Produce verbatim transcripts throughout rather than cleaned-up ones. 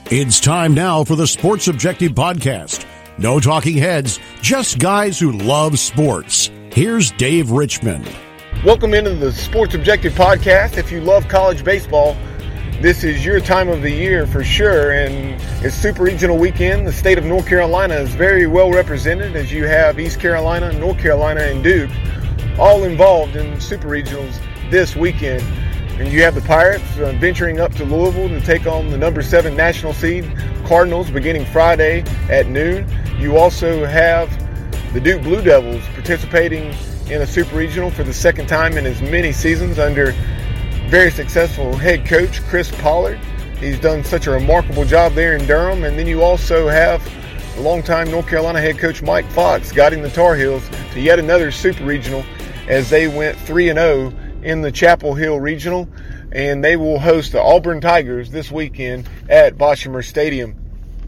It's time now for the Sports Objective Podcast. No talking heads, just guys who love sports. Here's Dave Richmond. Welcome into the Sports Objective Podcast. If you love college baseball, this is your time of the year for sure, and it's Super Regional Weekend. The state of North Carolina is very well represented as you have East Carolina, North Carolina, and Duke all involved in Super Regionals this weekend. And you have the Pirates uh, venturing up to Louisville to take on the number seven national seed Cardinals beginning Friday at noon. You also have the Duke Blue Devils participating in a Super Regional for the second time in as many seasons under very successful head coach Chris Pollard. He's done such a remarkable job there in Durham. And then you also have the longtime North Carolina head coach Mike Fox guiding the Tar Heels to yet another Super Regional as they went three and oh in the Chapel Hill Regional, and they will host the Auburn Tigers this weekend at Boshemer Stadium.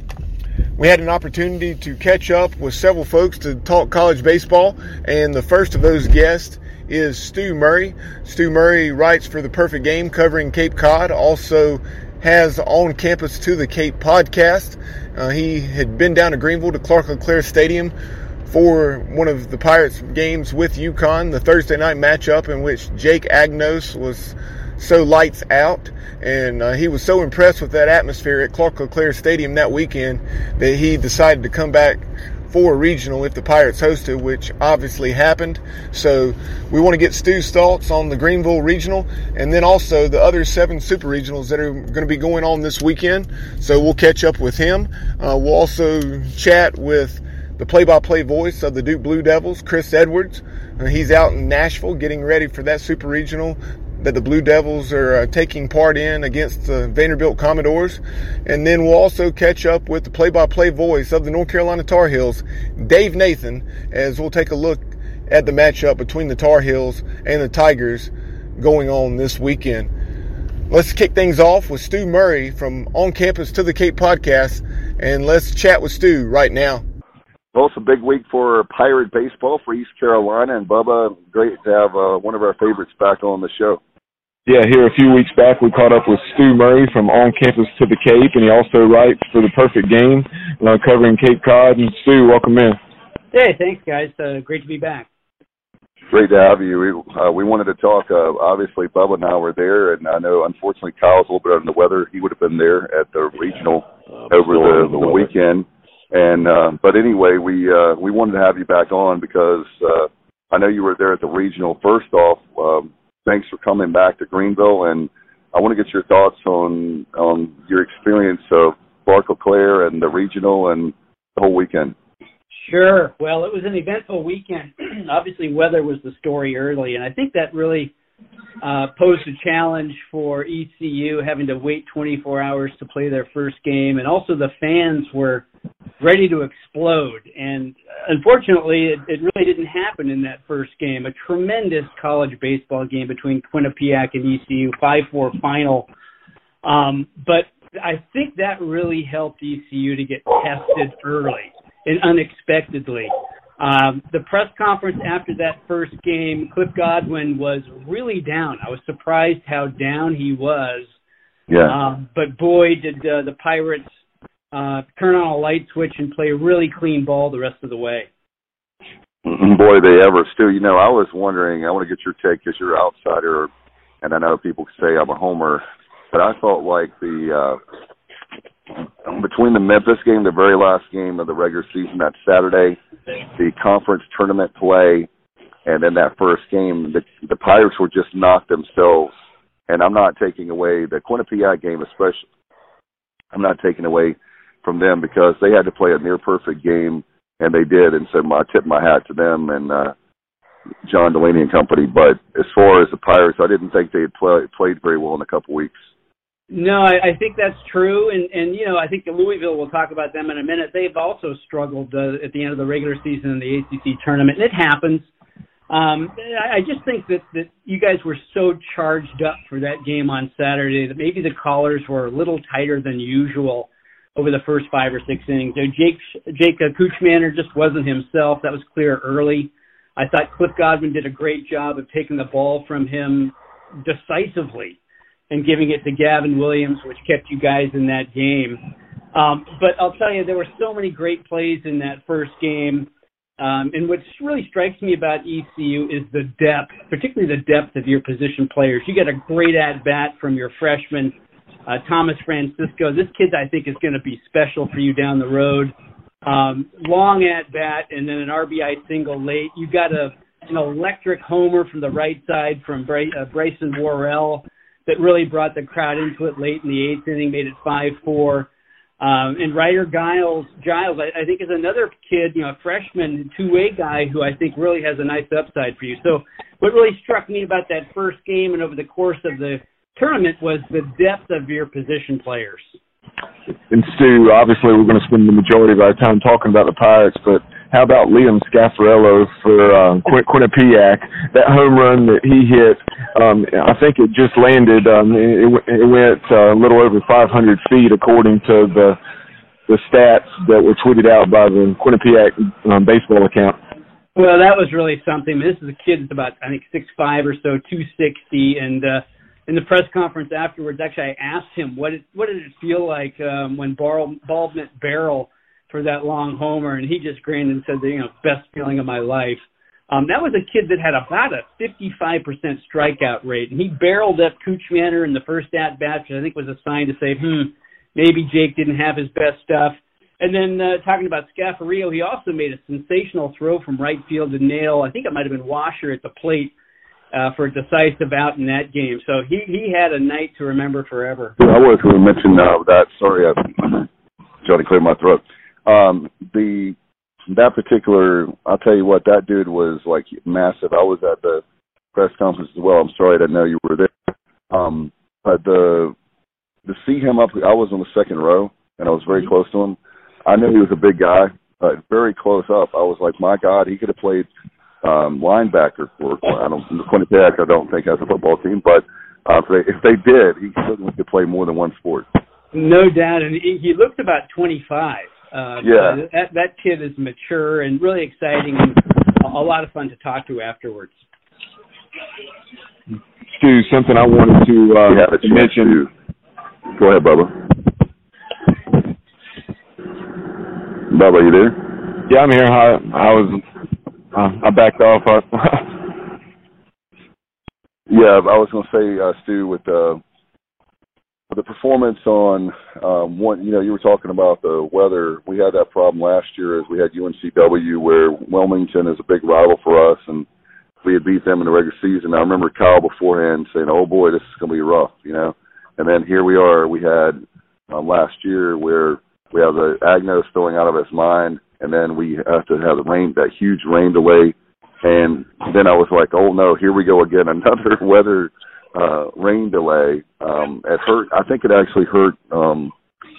We had an opportunity to catch up with several folks to talk college baseball, and the first of those guests is Stu Murray. Stu Murray writes for The Perfect Game covering Cape Cod, also has On Campus to the Cape podcast. Uh, he had been down to Greenville to Clark LeClaire Stadium for one of the Pirates games with UConn, the Thursday night matchup in which Jake Agnos was so lights out. And uh, he was so impressed with that atmosphere at Clark LeClaire Stadium that weekend that he decided to come back for a regional if the Pirates hosted, which obviously happened. So we want to get Stu's thoughts on the Greenville Regional and then also the other seven Super Regionals that are going to be going on this weekend. So we'll catch up with him. Uh, we'll also chat with the play-by-play voice of the Duke Blue Devils, Chris Edwards. Uh, he's out in Nashville getting ready for that Super Regional that the Blue Devils are uh, taking part in against the Vanderbilt Commodores. And then we'll also catch up with the play-by-play voice of the North Carolina Tar Heels, Dave Nathan, as we'll take a look at the matchup between the Tar Heels and the Tigers going on this weekend. Let's kick things off with Stu Murray from On Campus to the Cape podcast, and let's chat with Stu right now. Well, it's a big week for Pirate baseball for East Carolina, and Bubba, great to have uh, one of our favorites back on the show. Yeah, here a few weeks back we caught up with Stu Murray from On Campus to the Cape, and he also writes for The Perfect Game, uh, covering Cape Cod. And Stu, welcome in. Hey, thanks, guys. Uh, great to be back. Great to have you. We, uh, we wanted to talk. Uh, obviously, Bubba and I were there, and I know, unfortunately, Kyle's a little bit under the weather. He would have been there at the regional uh, over the, the, the weekend. And uh, but anyway, we uh, we wanted to have you back on because uh, I know you were there at the regional. First off, um, thanks for coming back to Greenville, and I want to get your thoughts on on your experience of Clark LeClaire and the regional and the whole weekend. Sure. Well, it was an eventful weekend. Obviously, weather was the story early, and I think that really uh, posed a challenge for E C U, having to wait twenty-four hours to play their first game, and also the fans were ready to explode. And unfortunately, it, it really didn't happen in that first game. A tremendous college baseball game between Quinnipiac and E C U, five four final. Um, but I think that really helped E C U to get tested early and unexpectedly. Um, the press conference after that first game, Cliff Godwin was really down. I was surprised how down he was. Yeah. Um, but boy, did uh, the Pirates uh, turn on a light switch and play a really clean ball the rest of the way. Boy, they ever. Stu, you know, I was wondering, I want to get your take because you're an outsider, and I know people say I'm a homer, but I felt like the uh, between the Memphis game, the very last game of the regular season, that Saturday, the conference tournament play, and then that first game, the, the Pirates were just knocked themselves. And I'm not taking away the Quinnipiac game, especially. I'm not taking away from them because they had to play a near perfect game, and they did. And so I tip my hat to them and uh, John Delaney and company. But as far as the Pirates, I didn't think they had play, played very well in a couple weeks. No, I, I think that's true. And, and, you know, I think Louisville, we'll talk about them in a minute. They've also struggled uh, at the end of the regular season in the A C C tournament. And it happens. Um, I, I just think that, that you guys were so charged up for that game on Saturday that maybe the callers were a little tighter than usual over the first five or six innings. So Jake, Jake uh, Kuchmaner just wasn't himself. That was clear early. I thought Cliff Godwin did a great job of taking the ball from him decisively and giving it to Gavin Williams, which kept you guys in that game. Um, but I'll tell you, there were so many great plays in that first game. Um, and what really strikes me about E C U is the depth, particularly the depth of your position players. You get a great at-bat from your freshman, uh, Thomas Francisco. This kid, I think, is going to be special for you down the road. Um, long at-bat and then an R B I single late. You got a, an electric homer from the right side from Bry- uh, Bryson Worrell that really brought the crowd into it late in the eighth inning, made it five four. Um, and Ryder Giles, Giles, I, I think, is another kid, you know, a freshman two-way guy who I think really has a nice upside for you. So what really struck me about that first game and over the course of the tournament was the depth of your position players. And Stu, obviously we're going to spend the majority of our time talking about the Pirates, but how about Liam Scaffarello for um, Qu- Quinnipiac? That home run that he hit, um, I think it just landed. Um, it, it went uh, a little over five hundred feet, according to the the stats that were tweeted out by the Quinnipiac um, baseball account. Well, that was really something. This is a kid that's about, I think, six five or so, two sixty, and uh, in the press conference afterwards, actually, I asked him what it, what did it feel like um, when ball, ball met barrel for that long homer, and he just grinned and said, you know, best feeling of my life. Um, that was a kid that had about a fifty-five percent strikeout rate, and he barreled up Kuchmaner in the first at-bat, which I think was a sign to say, hmm, maybe Jake didn't have his best stuff. And then uh, talking about Scaffarello, he also made a sensational throw from right field to nail, I think it might have been Washer at the plate, Uh, for a decisive out in that game. So he, he had a night to remember forever. I was going to mention uh, that. Sorry, I'm trying to clear my throat. Um, the that particular, I'll tell you what, that dude was like massive. I was at the press conference as well. I'm sorry I didn't know you were there. Um, but the to see him up, I was on the second row, and I was very close to him. I knew he was a big guy, but very close up. I was like, my God, he could have played Um, linebacker for I don't Quinnipiac. I don't think has a football team, but uh, if, they, if they did, he certainly could play more than one sport. No doubt, and he, he looked about twenty-five. Uh, yeah, that that kid is mature and really exciting, and a lot of fun to talk to afterwards. Stu, something I wanted to uh, yeah, mention. To... Go ahead, Bubba. Bubba, you there? Yeah, I'm here. I, I was. Uh, I backed off. yeah, I was going to say, uh, Stu, with uh, the performance on um, one, you know, you were talking about the weather. We had that problem last year as we had U N C W, where Wilmington is a big rival for us, and we had beat them in the regular season. I remember Kyle beforehand saying, "Oh boy, this is going to be rough," you know. And then here we are. We had um, last year where we have the Agnos throwing out of his mind. And then we have to have the rain, that huge rain delay. And then I was like, oh, no, here we go again, another weather uh, rain delay. Um, it hurt. I think it actually hurt. Um,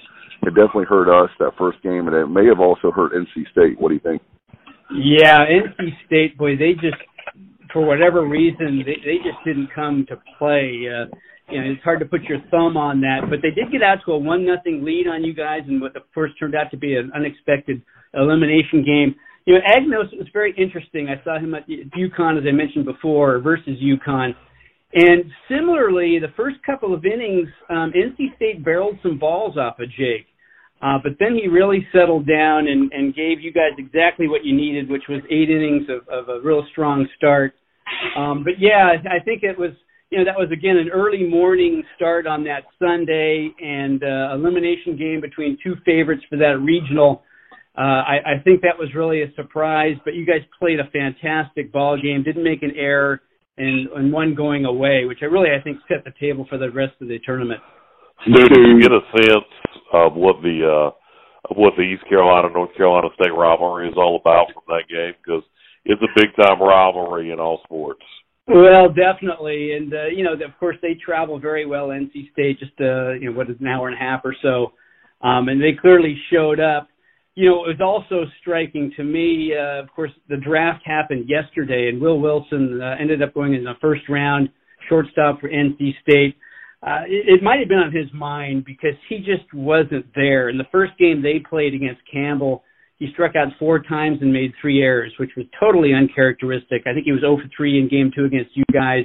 it definitely hurt us that first game, and it may have also hurt N C State. What do you think? Yeah, N C State, boy, they just, for whatever reason, they, they just didn't come to play. Uh, you know, it's hard to put your thumb on that. But they did get out to a one nothing lead on you guys, and what, of course, turned out to be an unexpected elimination game. You know, Agnos was very interesting. I saw him at UConn, as I mentioned before, versus UConn. And similarly, the first couple of innings, um, N C State barreled some balls off of Jake. Uh, but then he really settled down and, and gave you guys exactly what you needed, which was eight innings of, of a real strong start. Um, but, yeah, I think it was, you know, that was, again, an early morning start on that Sunday and uh, elimination game between two favorites for that regional. Uh, I, I think that was really a surprise, but you guys played a fantastic ball game, didn't make an error, and, and one going away, which I really, I think, set the table for the rest of the tournament. Did you get a sense of what the uh, of what the East Carolina North Carolina State rivalry is all about from that game? Because it's a big time rivalry in all sports. Well, definitely, and uh, you know, of course, they travel very well. N C State, just uh, you know, what is an hour and a half or so, um, and they clearly showed up. You know, it was also striking to me, uh, of course, the draft happened yesterday, and Will Wilson uh, ended up going in the first round, shortstop for N C State. Uh, it, it might have been on his mind because he just wasn't there. In the first game they played against Campbell, he struck out four times and made three errors, which was totally uncharacteristic. I think he was zero for three in game two against you guys.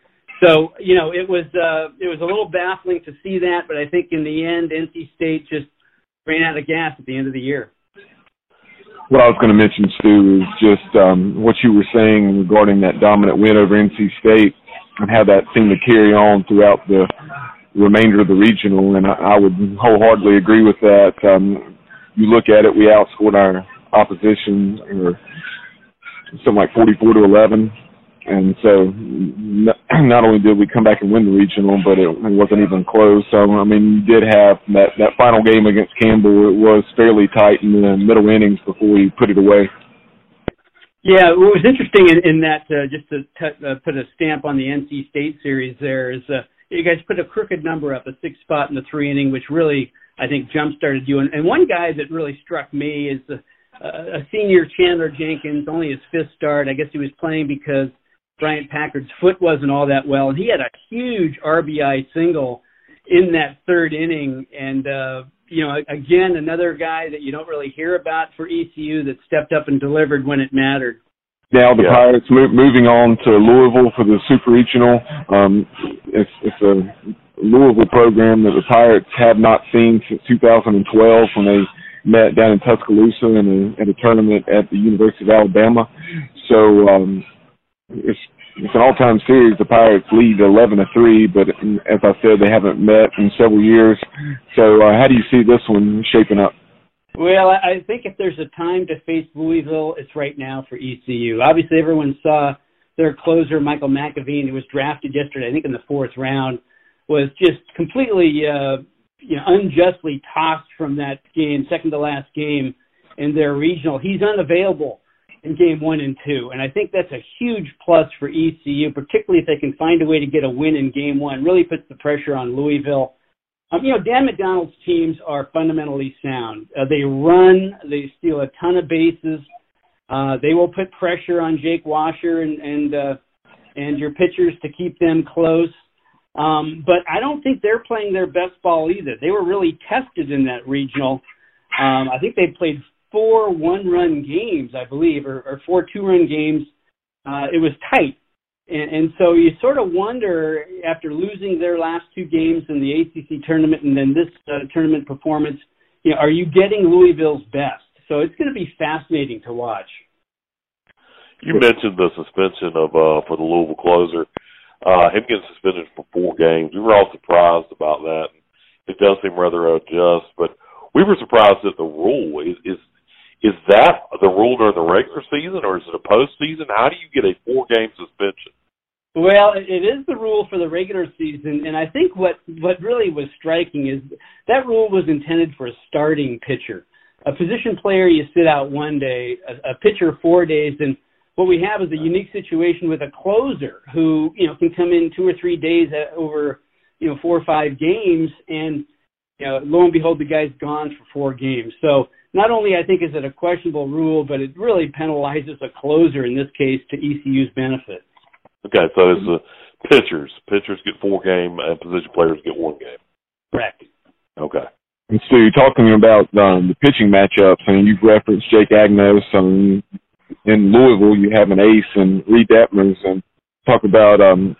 So, you know, it was uh, it was a little baffling to see that, but I think in the end, N C State just ran out of gas at the end of the year. What I was going to mention, Stu, is just um, what you were saying regarding that dominant win over N C State and how that seemed to carry on throughout the remainder of the regional, and I, I would wholeheartedly agree with that. Um, you look at it, we outscored our opposition or something like forty-four to eleven, and so not, not only did we come back and win the regional, but it, it wasn't even close. So, I mean, you did have that, that final game against Campbell. It was fairly tight in the middle innings before we put it away. Yeah, what was interesting in, in that, uh, just to t- uh, put a stamp on the N C State series there, is uh, you guys put a crooked number up, a six spot in the three inning, which really, I think, jump-started you. And, and one guy that really struck me is uh, a senior, Chandler Jenkins, only his fifth start. I guess he was playing because Bryant Packard's foot wasn't all that well, and he had a huge R B I single in that third inning. And, uh, you know, again, another guy that you don't really hear about for E C U that stepped up and delivered when it mattered. Now the yeah. Pirates mo- moving on to Louisville for the Super Regional. Um, it's, it's a Louisville program that the Pirates have not seen since two thousand twelve when they met down in Tuscaloosa in a, at a tournament at the University of Alabama. So um, it's, it's an all-time series. The Pirates lead eleven to three, but as I said, they haven't met in several years. So uh, how do you see this one shaping up? Well, I think if there's a time to face Louisville, it's right now for E C U. Obviously, everyone saw their closer, Michael McAveen, who was drafted yesterday, I think in the fourth round, was just completely uh, you know, unjustly tossed from that game, second to last game in their regional. He's unavailable in game one and two, and I think that's a huge plus for E C U, particularly if they can find a way to get a win in game one. Really puts the pressure on Louisville. Um, you know, Dan McDonald's teams are fundamentally sound. Uh, they run, they steal a ton of bases. Uh, they will put pressure on Jake Washer and and, uh, and your pitchers to keep them close. Um, but I don't think they're playing their best ball either. They were really tested in that regional. Um, I think they played four one-run games, I believe, or, or four two-run games. Uh, it was tight. And, and so you sort of wonder, after losing their last two games in the A C C tournament and then this uh, tournament performance, you know, are you getting Louisville's best? So it's going to be fascinating to watch. You mentioned the suspension of uh, for the Louisville closer. Uh, him getting suspended for four games. We were all surprised about that. It does seem rather unjust, but we were surprised at the rule. Is is is that the rule during the regular season, or is it a postseason? How do you get a four-game suspension? Well, it is the rule for the regular season, and I think what, what really was striking is that rule was intended for a starting pitcher. A position player, you sit out one day, a, a pitcher four days, and what we have is a unique situation with a closer who, you know, can come in two or three days over, you know, four or five games, and, you know, lo and behold, the guy's gone for four games. So not only, I think, is it a questionable rule, but it really penalizes a closer, in this case, to E C U's benefit. Okay, so it's the pitchers. Pitchers get four game, and position players get one game. Correct. Okay. And so you're talking about um, the pitching matchups, and you've referenced Jake Agnos. Um, in Louisville, you have an ace in Reed Detmers, and talk about um,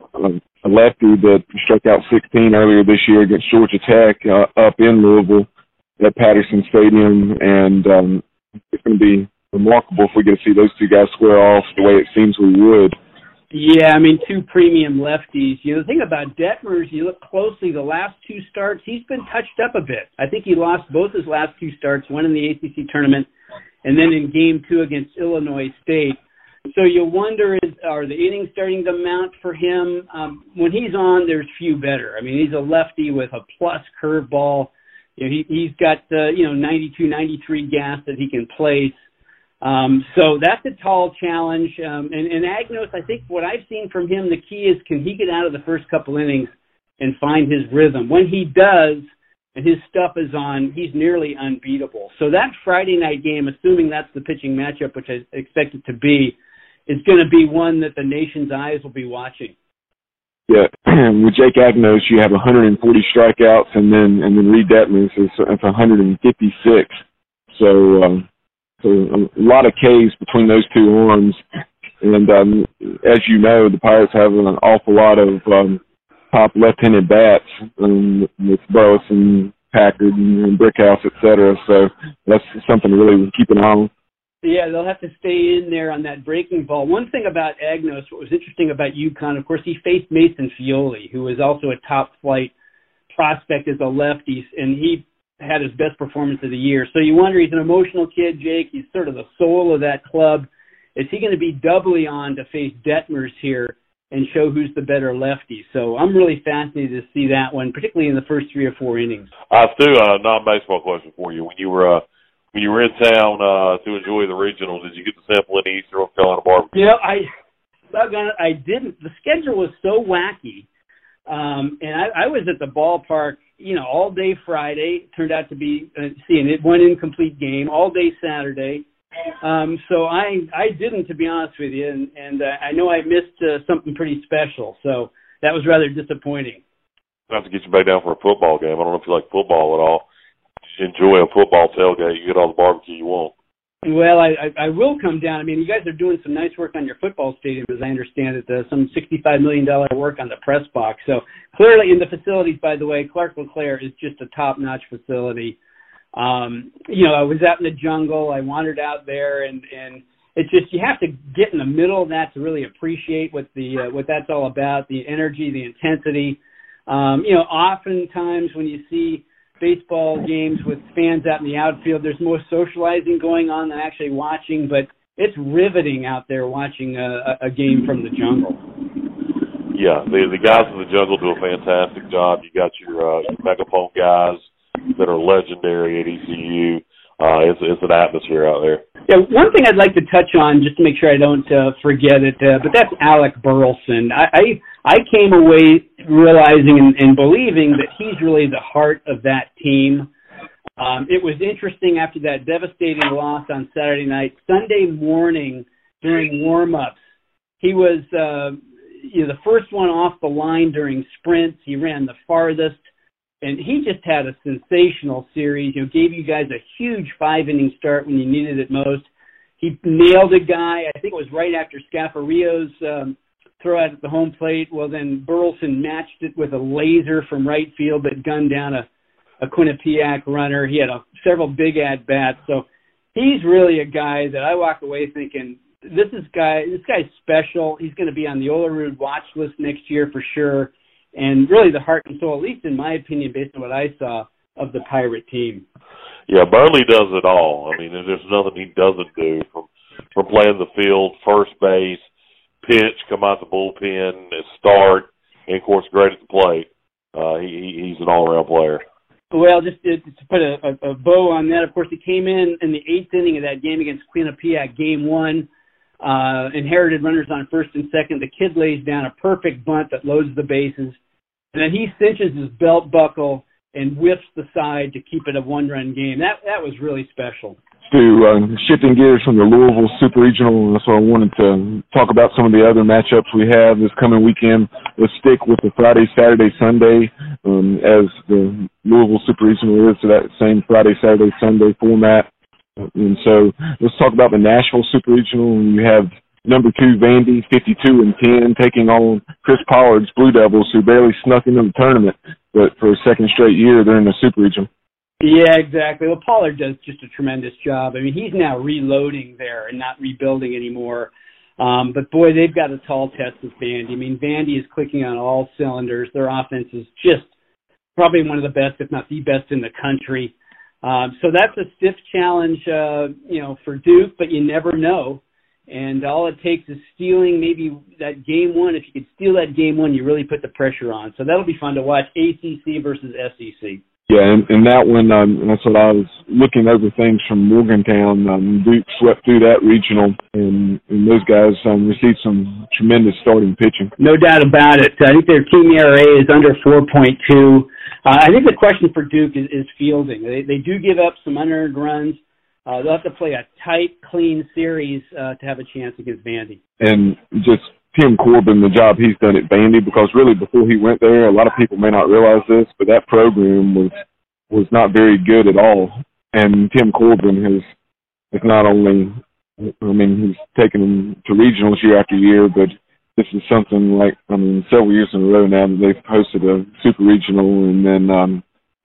a lefty that struck out sixteen earlier this year against Georgia Tech uh, up in Louisville at Patterson Stadium, and um, it's going to be remarkable if we get to see those two guys square off the way it seems we would. Yeah, I mean, two premium lefties. You know, the thing about Detmers, you look closely, the last two starts, he's been touched up a bit. I think he lost both his last two starts, one in the A C C tournament and then in game two against Illinois State. So you wonder, is, are the innings starting to mount for him? Um, when he's on, there's few better. I mean, he's a lefty with a plus curveball. You know, he, he's got, uh, you know, ninety-two, ninety-three gas that he can place. Um, so that's a tall challenge. Um, and, and Agnos, I think what I've seen from him, the key is, can he get out of the first couple innings and find his rhythm? When he does, and his stuff is on, he's nearly unbeatable. So that Friday night game, assuming that's the pitching matchup, which I expect it to be, is going to be one that the nation's eyes will be watching. Yeah, with Jake Agnos, you have one hundred forty strikeouts, and then and then Reed Detmers is it's one hundred fifty-six. So, um, so a lot of Ks between those two arms. And um, as you know, the Pirates have an awful lot of um, top left-handed bats um, with Burleson, Packard and, and Brickhouse, et cetera. So that's something to really keep an eye on. Yeah, they'll have to stay in there on that breaking ball. One thing about Agnos, what was interesting about UConn, of course, he faced Mason Fioli, who was also a top-flight prospect as a lefty, and he had his best performance of the year. So you wonder, he's an emotional kid, Jake. He's sort of the soul of that club. Is he going to be doubly on to face Detmers here and show who's the better lefty? So I'm really fascinated to see that one, particularly in the first three or four innings. I uh, Stu, a non-baseball question for you. When you were uh, when you were in town uh, to enjoy the regional, did you get to sample any East North Carolina barbecue? You know, I, I didn't. The schedule was so wacky. Um, and I, I was at the ballpark, you know, all day Friday. It turned out to be, uh, seeing it, one incomplete game, all day Saturday. Um, so I I didn't, to be honest with you, and, and uh, I know I missed uh, something pretty special. So that was rather disappointing. I have to get you back down for a football game. I don't know if you like football at all. Just enjoy a football tailgate. You get all the barbecue you want. Well, I, I, I will come down. I mean, you guys are doing some nice work on your football stadium, as I understand it, uh, some sixty-five million dollars work on the press box. So clearly in the facilities, by the way, Clark LeClaire is just a top-notch facility. Um, you know, I was out in the jungle. I wandered out there, and, and it's just you have to get in the middle of that to really appreciate what the uh, what that's all about, the energy, the intensity. Um, you know, oftentimes when you see baseball games with fans out in the outfield, there's more socializing going on than actually watching, but it's riveting out there watching a, a game from the jungle. Yeah, the the guys in the jungle do a fantastic job. You got your, uh, your megaphone guys that are legendary at E C U. Uh, it's, it's an atmosphere out there. Yeah, one thing I'd like to touch on, just to make sure I don't uh, forget it, uh, but that's Alec Burleson. I, I I came away realizing and, and believing that he's really the heart of that team. Um, it was interesting after that devastating loss on Saturday night. Sunday morning during warm-ups, he was uh, you know, the first one off the line during sprints. He ran the farthest. And he just had a sensational series, you know, gave you guys a huge five-inning start when you needed it most. He nailed a guy, I think it was right after Scafario's um, throw out at the home plate. Well, then Burleson matched it with a laser from right field that gunned down a, a Quinnipiac runner. He had a, several big at-bats. So he's really a guy that I walk away thinking, this is guy. This guy's special. He's going to be on the Olerud watch list next year for sure. And really the heart and soul, at least in my opinion, based on what I saw, of the Pirate team. Yeah, Burley does it all. I mean, there's nothing he doesn't do, from from playing the field, first base, pitch, come out the bullpen, start, and, of course, great at the plate. Uh, he, he's an all-around player. Well, just to, to put a, a, a bow on that, of course, he came in in the eighth inning of that game against Quinnipiac, game one, uh, inherited runners on first and second. The kid lays down a perfect bunt that loads the bases. And then he cinches his belt buckle and whiffs the side to keep it a one-run game. That that was really special. Stu, uh, shifting gears from the Louisville Super Regional, that's what I wanted to talk about some of the other matchups we have this coming weekend. Let's stick with the Friday, Saturday, Sunday, um, as the Louisville Super Regional is to that same Friday, Saturday, Sunday format. And so let's talk about the Nashville Super Regional. And you have number two, Vandy, fifty-two and ten, taking on Chris Pollard's Blue Devils, who barely snuck into the tournament, but for a second straight year, they're in the Super Region. Yeah, exactly. Well, Pollard does just a tremendous job. I mean, he's now reloading there and not rebuilding anymore. Um, but, boy, they've got a tall test with Vandy. I mean, Vandy is clicking on all cylinders. Their offense is just probably one of the best, if not the best in the country. Um, so that's a stiff challenge, uh, you know, for Duke, but you never know. And all it takes is stealing maybe that game one. If you could steal that game one, you really put the pressure on. So that'll be fun to watch, A C C versus S E C. Yeah, and, and that one, um, that's what I was looking over things from Morgantown. Um, Duke swept through that regional, and, and those guys um, received some tremendous starting pitching. No doubt about it. I think their team E R A is under four point two. Uh, I think the question for Duke is, is fielding. They, they do give up some unearned runs. Uh, they'll have to play a tight, clean series uh, to have a chance against Vandy. And just Tim Corbin, the job he's done at Vandy, because really before he went there, a lot of people may not realize this, but that program was was not very good at all. And Tim Corbin has, has not only, I mean, he's taken them to regionals year after year, but this is something like, I mean, several years in a row now that they've hosted a super regional, and then um,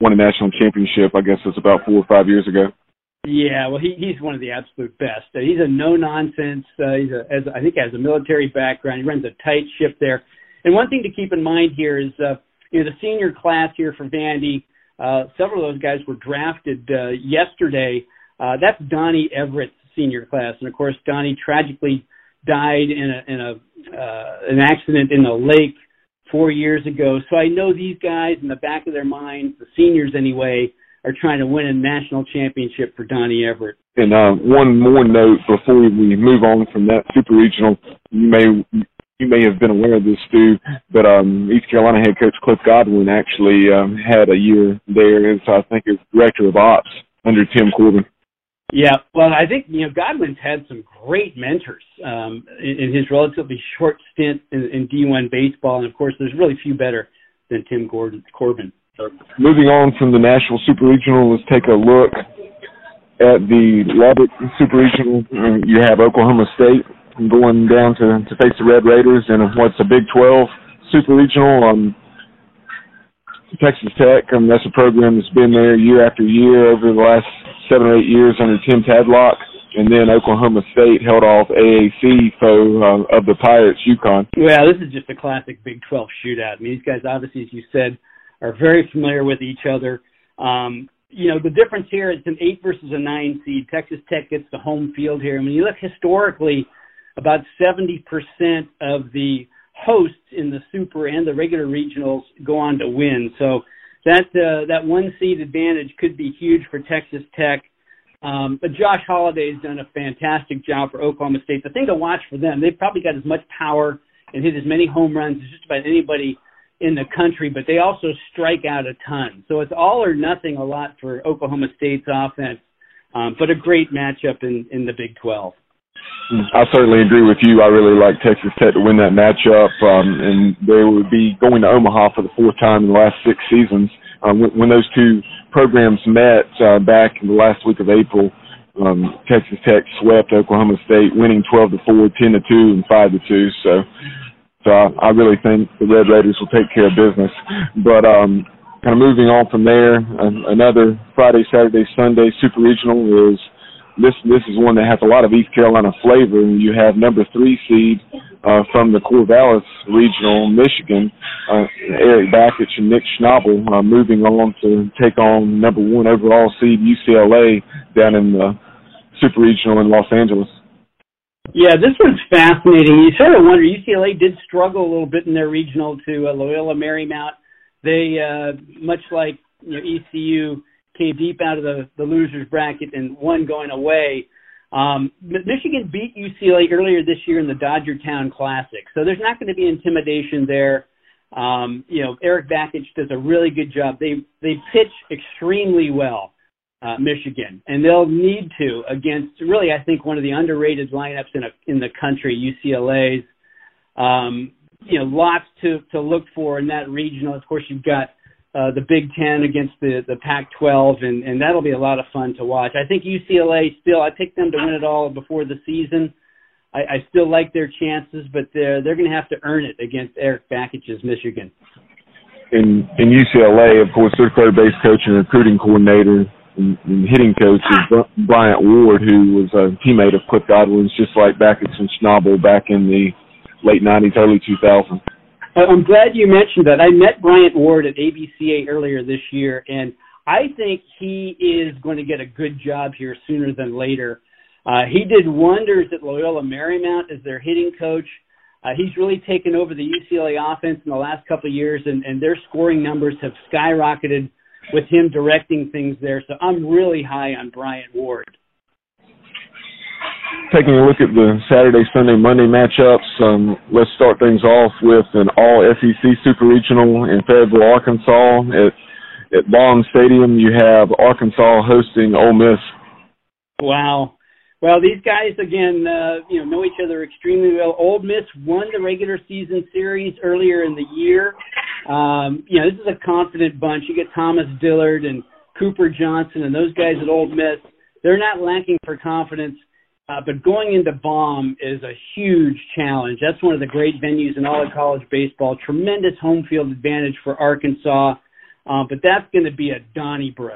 won a national championship. I guess it was about four or five years ago. Yeah, well, he, he's one of the absolute best. Uh, he's a no-nonsense. Uh, he's a, as I think has a military background. He runs a tight ship there. And one thing to keep in mind here is, uh, you know, the senior class here for Vandy, uh, several of those guys were drafted uh, yesterday. Uh, that's Donnie Everett's senior class. And, of course, Donnie tragically died in a, in a uh, an accident in a lake four years ago. So I know these guys in the back of their minds, the seniors anyway, are trying to win a national championship for Donnie Everett. And uh, one more note before we move on from that super regional, you may you may have been aware of this, Stu, but um, East Carolina head coach Cliff Godwin actually um, had a year there as I think as director of ops under Tim Corbin. Yeah, well, I think, you know, Godwin's had some great mentors um, in, in his relatively short stint in, in D one baseball, and of course, there's really few better than Tim Gordon, Corbin. Moving on from the National Super Regional, let's take a look at the Lubbock Super Regional. You have Oklahoma State going down to, to face the Red Raiders in what's a Big twelve Super Regional. Um, Texas Tech, I mean, that's a program that's been there year after year over the last seven or eight years under Tim Tadlock. And then Oklahoma State held off A A C foe uh, of the Pirates, UConn. Well, this is just a classic Big twelve shootout. I mean, these guys obviously, as you said, are very familiar with each other. Um, you know, the difference here is an eight versus a nine seed. Texas Tech gets the home field here. I mean, you look historically, about seventy percent of the hosts in the Super and the regular regionals go on to win. So that uh, that one seed advantage could be huge for Texas Tech. Um, but Josh Holliday has done a fantastic job for Oklahoma State. The thing to watch for them, they've probably got as much power and hit as many home runs as just about anybody in the country, but they also strike out a ton. So it's all or nothing a lot for Oklahoma State's offense, um, but a great matchup in, in the Big twelve. I certainly agree with you. I really like Texas Tech to win that matchup, um, and they would be going to Omaha for the fourth time in the last six seasons. Um, when, when those two programs met uh, back in the last week of April, um, Texas Tech swept Oklahoma State, winning twelve to four, ten to two, and five to two. So, so I, I really think the Red Raiders will take care of business. But um, kind of moving on from there, uh, another Friday, Saturday, Sunday Super Regional is. This this is one that has a lot of East Carolina flavor. You have number three seed uh, from the Corvallis Regional, Michigan, uh, Eric Bakich and Nick Schnabel uh, moving on to take on number one overall seed U C L A down in the Super Regional in Los Angeles. Yeah, this one's fascinating. You sort of wonder, U C L A did struggle a little bit in their regional to uh, Loyola Marymount. They, uh, much like you know, E C U, came deep out of the, the loser's bracket and won going away. Um, Michigan beat U C L A earlier this year in the Dodgertown Classic, so there's not going to be intimidation there. Um, you know, Eric Bakich does a really good job. They they pitch extremely well, uh, Michigan, and they'll need to against really, I think, one of the underrated lineups in a, in the country, U C L A's. Um, you know, lots to, to look for in that regional. Of course, you've got Uh, the Big Ten against the, the Pac twelve, and, and that'll be a lot of fun to watch. I think U C L A still, I picked them to win it all before the season. I, I still like their chances, but they're, they're going to have to earn it against Eric Bakich's Michigan. In, in U C L A, of course, their third base coach and recruiting coordinator and, and hitting coach is Bryant Ward, who was a teammate of Cliff Godwin's, just like Bakich and Schnabel back in the late nineties, early two thousands. I'm glad you mentioned that. I met Bryant Ward at A B C A earlier this year, and I think he is going to get a good job here sooner than later. Uh, he did wonders at Loyola Marymount as their hitting coach. Uh, he's really taken over the U C L A offense in the last couple of years, and, and their scoring numbers have skyrocketed with him directing things there. So I'm really high on Bryant Ward. Taking a look at the Saturday, Sunday, Monday matchups, um, let's start things off with an all-S E C Super Regional in Fayetteville, Arkansas. At, at Bond Stadium, you have Arkansas hosting Ole Miss. Wow. Well, these guys, again, uh, you know, know each other extremely well. Ole Miss won the regular season series earlier in the year. Um, you know, this is a confident bunch. You get Thomas Dillard and Cooper Johnson and those guys at Ole Miss. They're not lacking for confidence. Uh, but going into Baum is a huge challenge. That's one of the great venues in all of college baseball. Tremendous home field advantage for Arkansas. Um, but that's going to be at Donnybrook.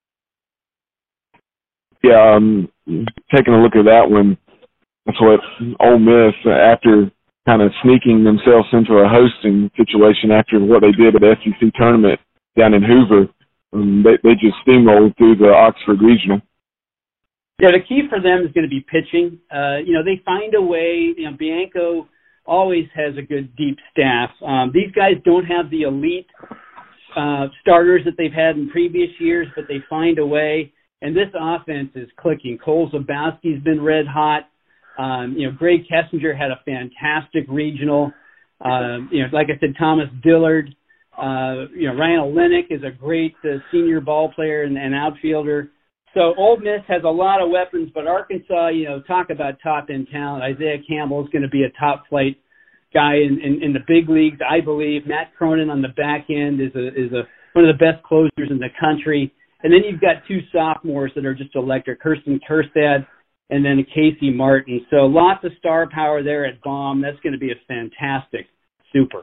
Yeah, um, taking a look at that one, that's what Ole Miss, uh, after kind of sneaking themselves into a hosting situation after what they did at the S E C tournament down in Hoover, um, they, they just steamrolled through the Oxford Regional. Yeah, the key for them is going to be pitching. Uh, you know, they find a way. You know, Bianco always has a good deep staff. Um, these guys don't have the elite uh, starters that they've had in previous years, but they find a way. And this offense is clicking. Cole Zabowski's been red hot. Um, you know, Greg Kessinger had a fantastic regional. Uh, you know, like I said, Thomas Dillard. Uh, you know, Ryan Olenek is a great uh, senior ball player and, and outfielder. So Ole Miss has a lot of weapons, but Arkansas, you know, talk about top-end talent. Isaiah Campbell is going to be a top-flight guy in, in, in the big leagues, I believe. Matt Cronin on the back end is a, is a one of the best closers in the country. And then you've got two sophomores that are just electric, Kirsten Kerstad and then Casey Martin. So lots of star power there at Baum. That's going to be a fantastic super.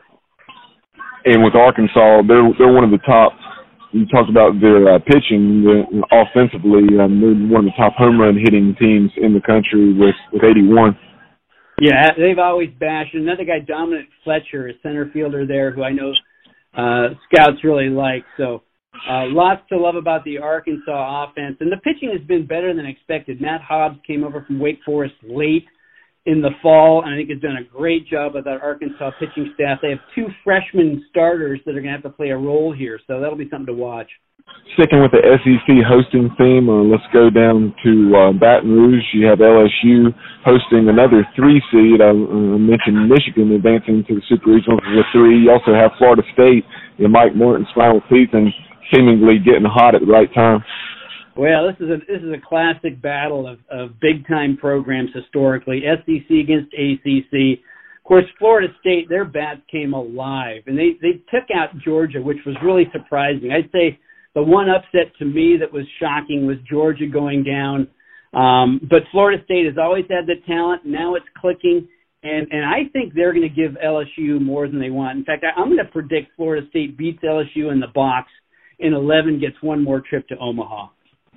And with Arkansas, they're they're one of the top. You talked about their uh, pitching the, offensively. Um, they're one of the top home run hitting teams in the country with, with eighty-one. Yeah, they've always bashed. Another guy, Dominic Fletcher, a center fielder there, who I know uh, scouts really like. So uh, lots to love about the Arkansas offense. And the pitching has been better than expected. Matt Hobbs came over from Wake Forest late in the fall, and I think has done a great job with that Arkansas pitching staff. They have two freshman starters that are going to have to play a role here, so that'll be something to watch. Sticking with the S E C hosting theme, uh, let's go down to uh, Baton Rouge. You have L S U hosting another three seed. I uh, mentioned Michigan advancing to the Super Regionals with three. You also have Florida State and Mike Morton's final season seemingly getting hot at the right time. Well, this is a this is a classic battle of, of big-time programs historically, S E C against A C C. Of course, Florida State, their bats came alive, and they, they took out Georgia, which was really surprising. I'd say the one upset to me that was shocking was Georgia going down. Um, but Florida State has always had the talent. Now it's clicking, and, and I think they're going to give L S U more than they want. In fact, I, I'm going to predict Florida State beats L S U in the box, and eleven gets one more trip to Omaha.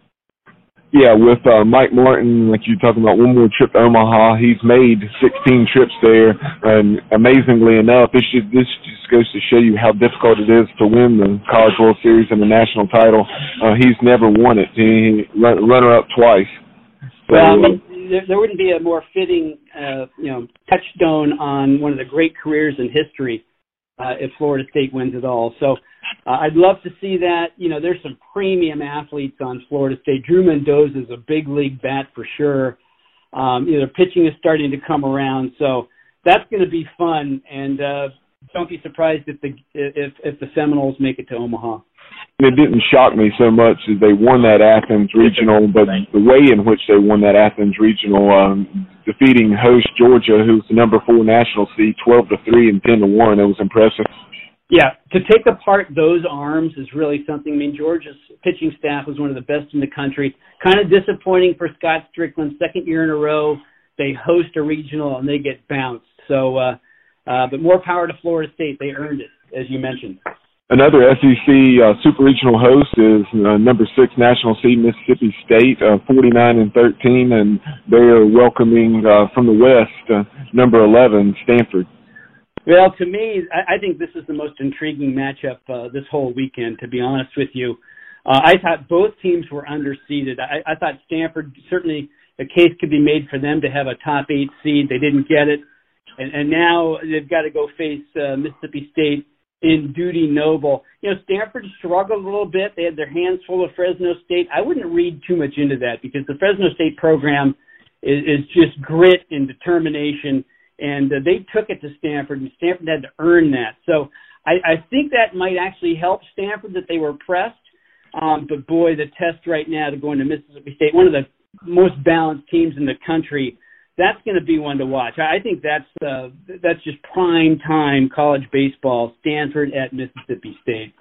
Yeah, with uh, Mike Martin, like you're talking about, one more trip to Omaha. He's made sixteen trips there, and amazingly enough, this, should, this just goes to show you how difficult it is to win the College World Series and the national title. Uh, he's never won it. He run, runner-up twice. So, well, I mean, there, there wouldn't be a more fitting, uh, you know, touchstone on one of the great careers in history uh, if Florida State wins it all. So uh, I'd love to see that. You know, there's some premium athletes on Florida State. Drew Mendoza is a big league bat for sure. Um, you know, their pitching is starting to come around, so that's going to be fun. And uh, don't be surprised if the if if the Seminoles make it to Omaha. It didn't shock me so much as they won that Athens Regional, but the way in which they won that Athens Regional, um, defeating host Georgia, who's the number four national seed, twelve to three and ten to one, it was impressive. Yeah, to take apart those arms is really something. I mean, Georgia's pitching staff was one of the best in the country. Kind of disappointing for Scott Strickland. Second year in a row, they host a regional and they get bounced. So, uh, uh, but more power to Florida State. They earned it, as you mentioned. Another S E C uh, Super Regional host is uh, number six national seed Mississippi State, uh, forty-nine and thirteen, and they are welcoming uh, from the West uh, number eleven Stanford. Well, to me, I think this is the most intriguing matchup uh, this whole weekend, to be honest with you. Uh, I thought both teams were underseeded. I, I thought Stanford, certainly a case could be made for them to have a top eight seed. They didn't get it. And, and now they've got to go face uh, Mississippi State in Dudy Noble. You know, Stanford struggled a little bit. They had their hands full of Fresno State. I wouldn't read too much into that because the Fresno State program is, is just grit and determination. And uh, they took it to Stanford, and Stanford had to earn that. So I, I think that might actually help Stanford that they were pressed. Um, but, boy, the test right now to go into Mississippi State, one of the most balanced teams in the country, that's going to be one to watch. I think that's uh, that's just prime time college baseball, Stanford at Mississippi State.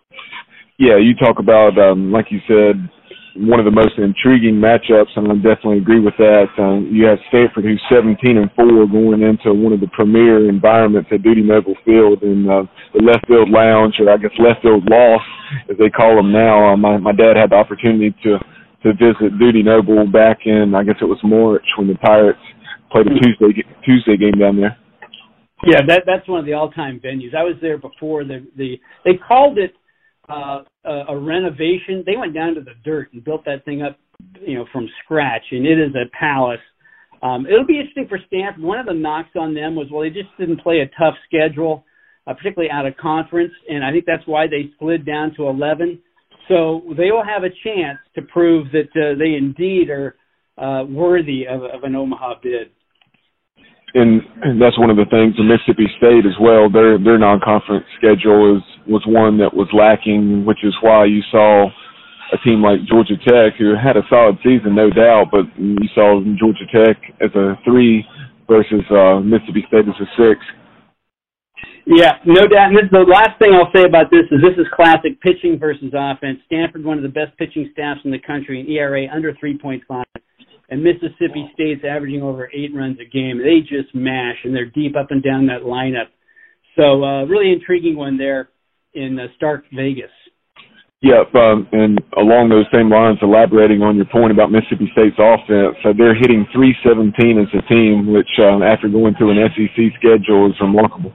Yeah, you talk about, um, like you said, one of the most intriguing matchups, and I definitely agree with that. Uh, you have Stanford, who's seventeen and four, going into one of the premier environments at Dudy Noble Field in uh, the left field lounge, or I guess left field loft. as they call them now. Uh, my my dad had the opportunity to to visit Dudy Noble back in, I guess it was March, when the Pirates played a Tuesday Tuesday game down there. Yeah, that that's one of the all-time venues. I was there before. The the they called it uh, a, a renovation. They went down to the dirt and built that thing up, you know, from scratch, and it is a palace. Um, it'll be interesting for Stanford. One of the knocks on them was, well, they just didn't play a tough schedule, uh, particularly out of conference, and I think that's why they slid down to eleven. So they will have a chance to prove that uh, they indeed are uh, worthy of, of an Omaha bid. And, and that's one of the things in Mississippi State as well. Their their non-conference schedule is was one that was lacking, which is why you saw a team like Georgia Tech, who had a solid season, no doubt, but you saw Georgia Tech as a three versus uh, Mississippi State as a six. Yeah, no doubt. And this, the last thing I'll say about this is this is classic pitching versus offense. Stanford, one of the best pitching staffs in the country, an E R A under three point five. And Mississippi State's averaging over eight runs a game. They just mash, and they're deep up and down that lineup. So uh, really intriguing one there in uh, Stark Vegas. Yep, um, and along those same lines, elaborating on your point about Mississippi State's offense, uh, they're hitting three seventeen as a team, which um, after going through an S E C schedule is remarkable.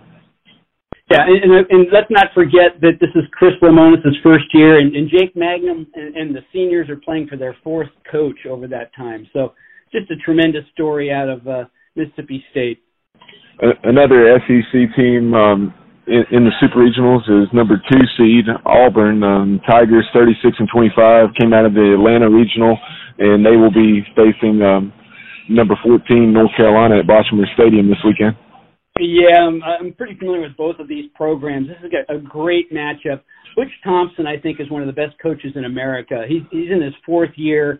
Yeah, and, and, and let's not forget that this is Chris Lemonis' first year, and, and Jake Magnum and, and the seniors are playing for their fourth coach over that time. So just a tremendous story out of uh, Mississippi State. Uh, another S E C team um, in, in the Super Regionals is number two seed, Auburn. Um, Tigers thirty-six and twenty-five came out of the Atlanta Regional, and they will be facing um, number fourteen, North Carolina, at Boshamer Stadium this weekend. Yeah, I'm, I'm pretty familiar with both of these programs. This is a, a great matchup. Butch Thompson, I think, is one of the best coaches in America. He's, he's in his fourth year.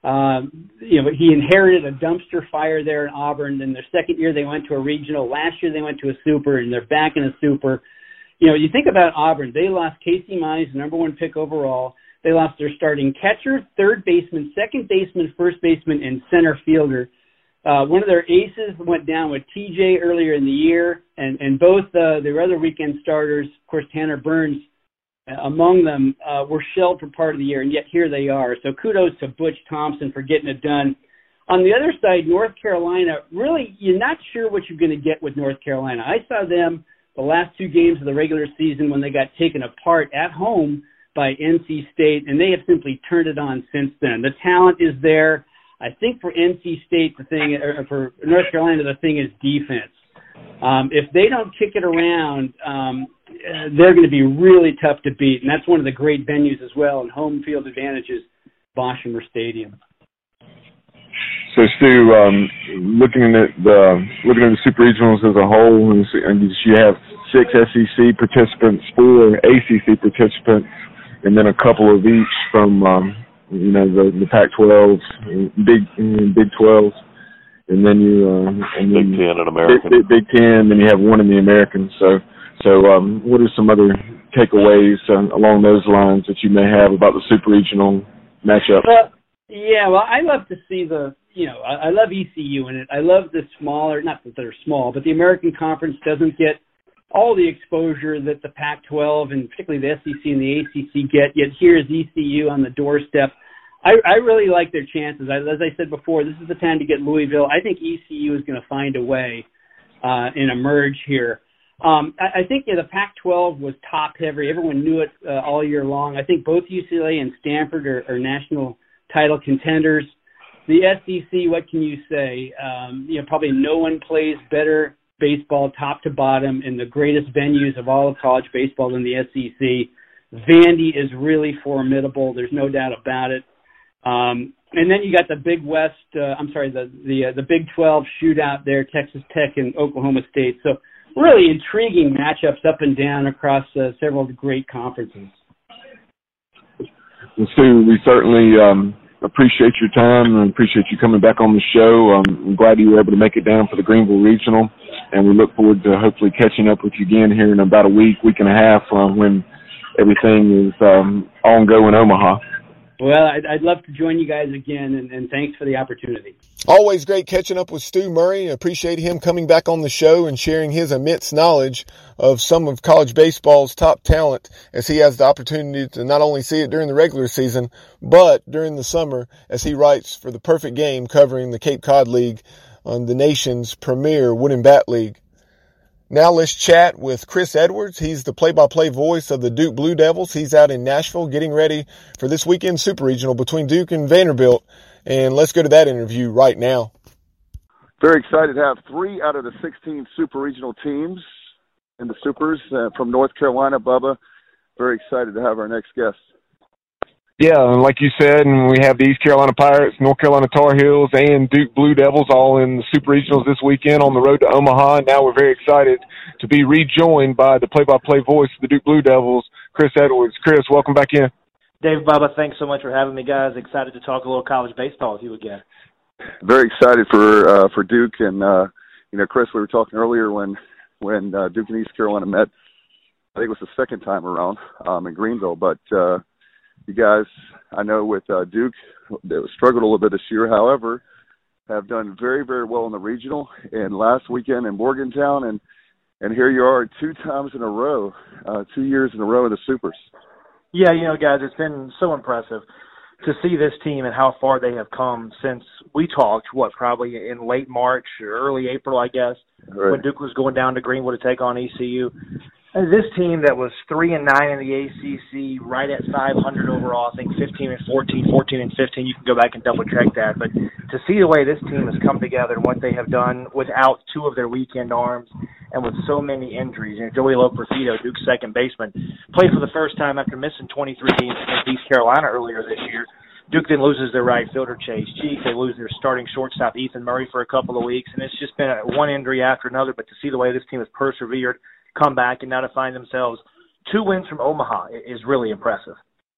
Um, you know, he inherited a dumpster fire there in Auburn. Then their second year, they went to a regional. Last year, they went to a super, and they're back in a super. You know, you think about Auburn. They lost Casey Mize, the number one pick overall. They lost their starting catcher, third baseman, second baseman, first baseman, and center fielder. Uh, one of their aces went down with T J earlier in the year, and, and both uh, their other weekend starters, of course, Tanner Burns, uh, among them, uh, were shelled for part of the year, and yet here they are. So kudos to Butch Thompson for getting it done. On the other side, North Carolina, really, you're not sure what you're going to get with North Carolina. I saw them the last two games of the regular season when they got taken apart at home by N C State, and they have simply turned it on since then. The talent is there. I think for N C State, the thing, or for North Carolina, the thing is defense. Um, if they don't kick it around, um, they're going to be really tough to beat, and that's one of the great venues as well, and home field advantages, Boshamer Stadium. So, Stu, um, looking at the looking at the Super Regionals as a whole, and you have six S E C participants, four A C C participants, and then a couple of each from um, you know, the, the Pac twelves, Big Big twelves, and then you uh, and Big then Ten and American. Big, Big Ten, then you have one in the American. So, so um, what are some other takeaways uh, along those lines that you may have about the Super Regional matchup? Well, yeah, well, I love to see the, you know, I, I love E C U in it. I love the smaller, not that they're small, but the American Conference doesn't get all the exposure that the Pac twelve and particularly the S E C and the A C C get, yet here's E C U on the doorstep. I, I really like their chances. I, as I said before, this is the time to get Louisville. I think E C U is going to find a way uh, and emerge here. Um, I, I think yeah, the Pac twelve was top-heavy. Everyone knew it uh, all year long. I think both U C L A and Stanford are, are national title contenders. The S E C, what can you say? Um, you know, probably no one plays better baseball top to bottom in the greatest venues of all of college baseball than the S E C. Vandy is really formidable. There's no doubt about it. Um, and then you got the Big West, uh, I'm sorry, the the, uh, the Big twelve shootout there, Texas Tech and Oklahoma State. So really intriguing matchups up and down across uh, several great conferences. Well, Stu, we certainly um, appreciate your time and appreciate you coming back on the show. Um, I'm glad you were able to make it down for the Greenville Regional, and we look forward to hopefully catching up with you again here in about a week, week and a half uh, when everything is um, on go in Omaha. Well, I'd, I'd love to join you guys again, and, and thanks for the opportunity. Always great catching up with Stu Murray. Appreciate him coming back on the show and sharing his immense knowledge of some of college baseball's top talent, as he has the opportunity to not only see it during the regular season, but during the summer as he writes for The Perfect Game, covering the Cape Cod League on the nation's premier wooden bat league. Now let's chat with Chris Edwards. He's the play-by-play voice of the Duke Blue Devils. He's out in Nashville getting ready for this weekend Super Regional between Duke and Vanderbilt. And let's go to that interview right now. Very excited to have three out of the sixteen Super Regional teams in the Supers uh, from North Carolina, Bubba. Very excited to have our next guest. Yeah, and like you said, and we have the East Carolina Pirates, North Carolina Tar Heels, and Duke Blue Devils all in the Super Regionals this weekend on the road to Omaha. And now we're very excited to be rejoined by the play-by-play voice of the Duke Blue Devils, Chris Edwards. Chris, welcome back in. Dave, Bubba, thanks so much for having me, guys. Excited to talk a little college baseball with you again. Very excited for uh, for Duke. And, uh, you know, Chris, we were talking earlier when, when uh, Duke and East Carolina met. I think it was the second time around um, in Greenville, but uh, – you guys, I know with uh, Duke, they struggled a little bit this year. However, have done very, very well in the regional. And last weekend in Morgantown, and and here you are two times in a row, uh, two years in a row in the Supers. Yeah, you know, guys, it's been so impressive to see this team and how far they have come since we talked, what, probably in late March or early April, I guess, right, when Duke was going down to Greenwood to take on E C U. And this team that was three and nine in the A C C, right at five hundred overall, I think fifteen and fourteen, fourteen and fifteen. You can go back and double check that. But to see the way this team has come together and what they have done without two of their weekend arms and with so many injuries, you know, Joey Loperfido, Duke's second baseman, played for the first time after missing twenty-three games against East Carolina earlier this year. Duke then loses their right fielder, Chase Cheek. They lose their starting shortstop, Ethan Murray, for a couple of weeks. And it's just been one injury after another. But to see the way this team has persevered, come back, and now to find themselves two wins from Omaha is really impressive.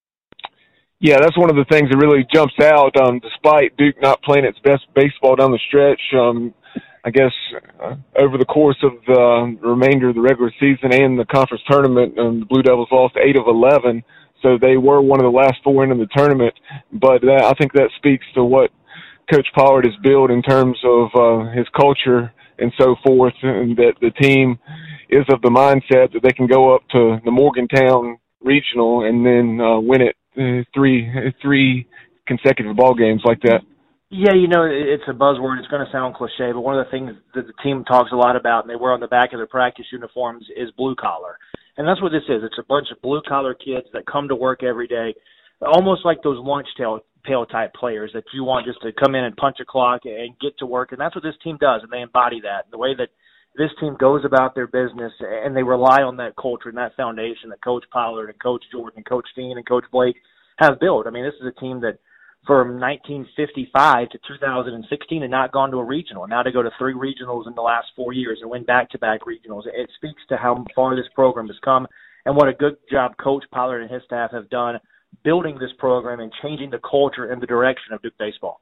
Yeah, that's one of the things that really jumps out. Um, despite Duke not playing its best baseball down the stretch, um, I guess uh, over the course of the remainder of the regular season and the conference tournament, um, the Blue Devils lost eight of eleven, so they were one of the last four in the tournament. But that, I think that speaks to what Coach Pollard has built in terms of uh, his culture and so forth, and that the team is of the mindset that they can go up to the Morgantown Regional and then uh, win it uh, three three consecutive ball games like that. Yeah, you know, it's a buzzword. It's going to sound cliche, but one of the things that the team talks a lot about, and they wear on the back of their practice uniforms, is blue collar. And that's what this is. It's a bunch of blue collar kids that come to work every day, almost like those lunch tail pail type players that you want just to come in and punch a clock and get to work. And that's what this team does, and they embody that. The way that this team goes about their business, and they rely on that culture and that foundation that Coach Pollard and Coach Jordan and Coach Dean and Coach Blake have built. I mean, this is a team that from nineteen fifty-five to two thousand sixteen had not gone to a regional. Now to go to three regionals in the last four years and win back-to-back regionals, it speaks to how far this program has come and what a good job Coach Pollard and his staff have done building this program and changing the culture and the direction of Duke baseball.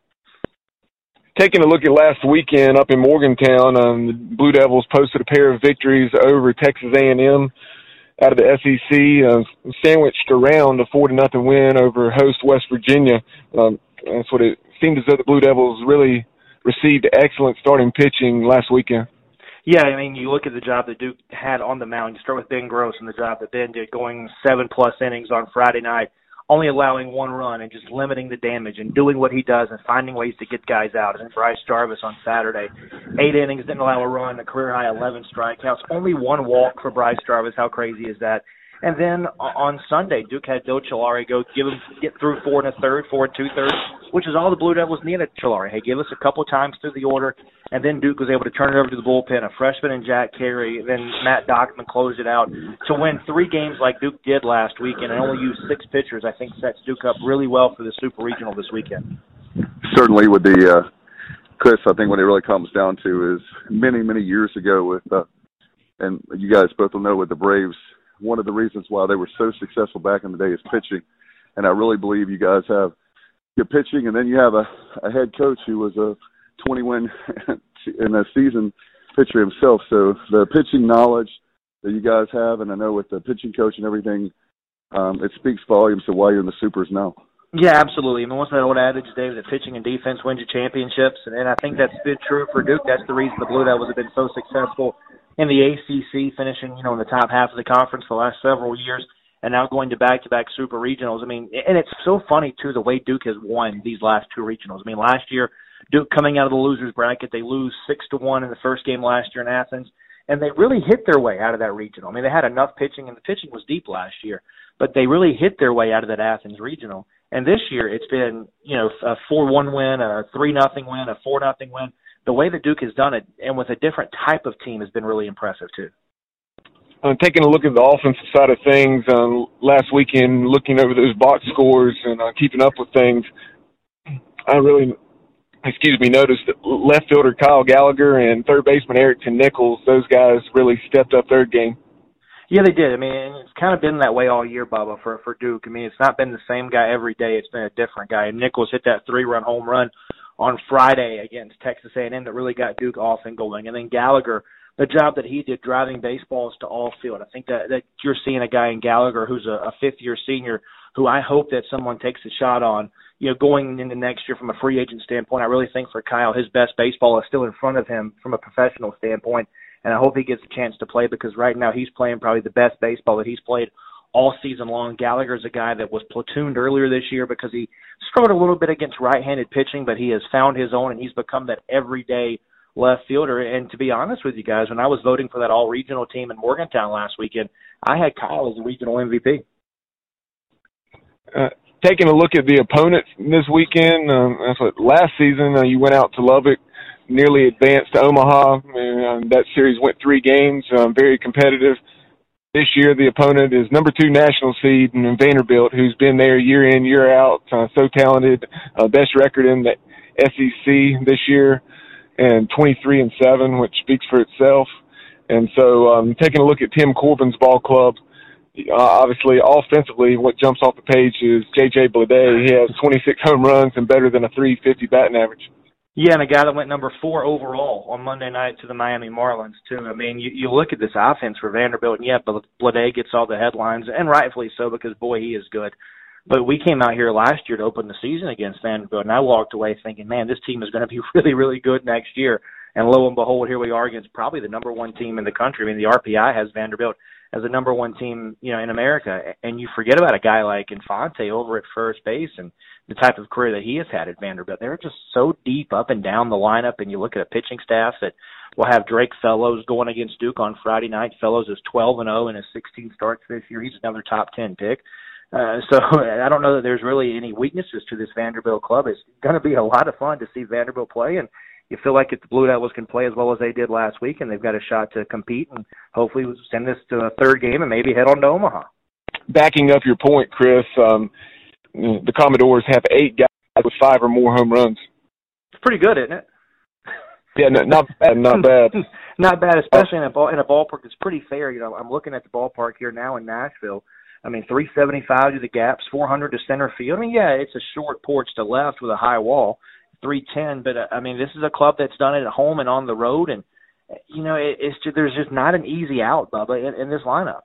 Taking a look at last weekend up in Morgantown, um, the Blue Devils posted a pair of victories over Texas A and M out of the S E C, uh, sandwiched around a four to nothing win over host West Virginia. Um, that's what it seemed as though the Blue Devils really received excellent starting pitching last weekend. Yeah, I mean, you look at the job that Duke had on the mound. You start with Ben Gross and the job that Ben did, going seven-plus innings on Friday night, only allowing one run and just limiting the damage and doing what he does and finding ways to get guys out. And then Bryce Jarvis on Saturday, eight innings, didn't allow a run, a career-high eleven strikeouts, only one walk for Bryce Jarvis. How crazy is that? And then on Sunday, Duke had Joe Chilari go give him get through four and a third, four and two-thirds, which is all the Blue Devils needed. Chilari, hey, give us a couple times through the order, and then Duke was able to turn it over to the bullpen, a freshman and Jack Carey, then Matt Dockman closed it out. To win three games like Duke did last weekend and only use six pitchers, I think sets Duke up really well for the Super Regional this weekend. Certainly with the, uh, Chris, I think what it really comes down to is many, many years ago with, uh, and you guys both will know with the Braves, one of the reasons why they were so successful back in the day is pitching. And I really believe you guys have good pitching, and then you have a, a head coach who was a twenty-win in a season pitcher himself. So the pitching knowledge that you guys have, and I know with the pitching coach and everything, um, it speaks volumes to why you're in the Supers now. Yeah, absolutely. I mean, what's that old adage, Dave, that pitching and defense wins you championships? And, and I think that's been true for Duke. That's the reason the Blue Devils have been so successful in the A C C, finishing, you know, in the top half of the conference for the last several years, and now going to back-to-back super regionals. I mean, and it's so funny, too, the way Duke has won these last two regionals. I mean, last year, Duke coming out of the losers bracket, they lose six to one in the first game last year in Athens, and they really hit their way out of that regional. I mean, they had enough pitching, and the pitching was deep last year, but they really hit their way out of that Athens regional. And this year, it's been, you know, a four one win, a three nothing win, a four nothing win. The way that Duke has done it, and with a different type of team, has been really impressive, too. Uh, taking a look at the offensive side of things, uh, last weekend, looking over those box scores and uh, keeping up with things, I really, excuse me, noticed that left fielder Kyle Gallagher and third baseman Erickson Nichols, those guys really stepped up their game. Yeah, they did. I mean, it's kind of been that way all year, Bubba, for, for Duke. I mean, it's not been the same guy every day. It's been a different guy. And Nichols hit that three-run home run on Friday against Texas A and M that really got Duke off and going. And then Gallagher, the job that he did driving baseballs to all field. I think that, that you're seeing a guy in Gallagher who's a, a fifth-year senior who I hope that someone takes a shot on, you know, going into next year from a free agent standpoint. I really think for Kyle, his best baseball is still in front of him from a professional standpoint. And I hope he gets a chance to play because right now he's playing probably the best baseball that he's played all season long. Gallagher's a guy that was platooned earlier this year because he struggled a little bit against right-handed pitching, but he has found his own, and he's become that everyday left fielder. And to be honest with you guys, when I was voting for that all-regional team in Morgantown last weekend, I had Kyle as the regional M V P. Uh, taking a look at the opponents this weekend, um, that's what last season uh, you went out to Lubbock, nearly advanced to Omaha, and um, that series went three games, um, very competitive. This year, the opponent is number two national seed in Vanderbilt, who's been there year in, year out, uh, so talented, uh, best record in the S E C this year, and twenty-three and seven, which speaks for itself. And so, um, taking a look at Tim Corbin's ball club, uh, obviously, offensively, what jumps off the page is J J Blade. He has twenty-six home runs and better than a three fifty batting average. Yeah, and a guy that went number four overall on Monday night to the Miami Marlins, too. I mean, you, you look at this offense for Vanderbilt, and yeah, Blade gets all the headlines, and rightfully so because, boy, he is good. But we came out here last year to open the season against Vanderbilt, and I walked away thinking, man, this team is going to be really, really good next year. And lo and behold, here we are against probably the number one team in the country. I mean, the R P I has Vanderbilt as the number one team, you know, in America. And you forget about a guy like Infante over at first base and the type of career that he has had at Vanderbilt. They're just so deep up and down the lineup, and you look at a pitching staff that will have Drake Fellows going against Duke on Friday night. Fellows is twelve and oh in his sixteen starts this year. He's another top ten pick. Uh, so I don't know that there's really any weaknesses to this Vanderbilt club. It's going to be a lot of fun to see Vanderbilt play, and you feel like if the Blue Devils can play as well as they did last week, and they've got a shot to compete and hopefully send this to a third game and maybe head on to Omaha. Backing up your point, Chris, um, the Commodores have eight guys with five or more home runs. It's pretty good, isn't it? Yeah, no, not bad, not bad. Not bad, especially in a ball, in a ballpark that's pretty fair. You know, I'm looking at the ballpark here now in Nashville. I mean, three seventy-five to the gaps, four hundred to center field. I mean, yeah, it's a short porch to left with a high wall, three ten. But uh, I mean, this is a club that's done it at home and on the road, and you know, it, it's just, there's just not an easy out, Bubba, in, in this lineup.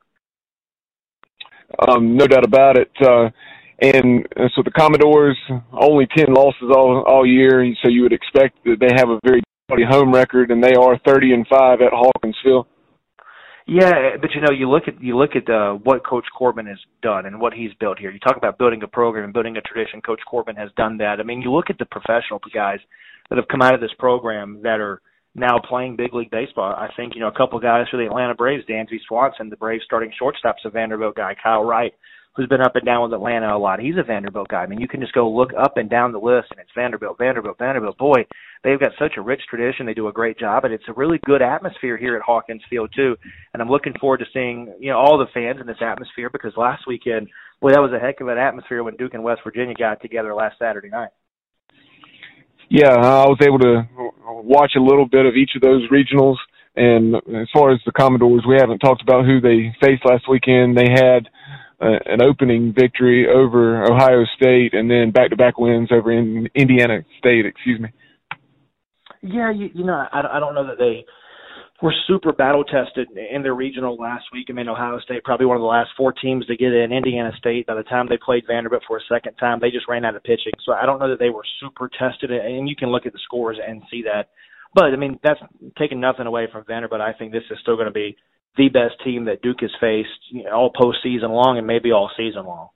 Um, no doubt about it. Uh, and uh, so the Commodores only ten losses all all year, so you would expect that they have a very quality home record, and they are thirty and five at Hawkinsville. Yeah, but you know, you look at you look at uh, what Coach Corbin has done and what he's built here. You talk about building a program and building a tradition. Coach Corbin has done that. I mean, you look at the professional guys that have come out of this program that are now playing big league baseball. I think, you know, a couple guys for the Atlanta Braves, Dansby Swanson, the Braves starting shortstop's a Vanderbilt guy, Kyle Wright, who's been up and down with Atlanta a lot. He's a Vanderbilt guy. I mean, you can just go look up and down the list, and it's Vanderbilt, Vanderbilt, Vanderbilt. Boy, they've got such a rich tradition. They do a great job, and it's a really good atmosphere here at Hawkins Field, too. And I'm looking forward to seeing, you know, all the fans in this atmosphere because last weekend, boy, that was a heck of an atmosphere when Duke and West Virginia got together last Saturday night. Yeah, I was able to watch a little bit of each of those regionals. And as far as the Commodores, we haven't talked about who they faced last weekend. They had uh, an opening victory over Ohio State and then back-to-back wins over in Indiana State, excuse me. Yeah, you, you know, I, I don't know that they were super battle-tested in their regional last week. I mean, Ohio State, probably one of the last four teams to get in. Indiana State, by the time they played Vanderbilt for a second time, they just ran out of pitching. So I don't know that they were super tested, and you can look at the scores and see that. But, I mean, that's taking nothing away from Vanderbilt. I think this is still going to be the best team that Duke has faced, you know, all postseason long and maybe all season long.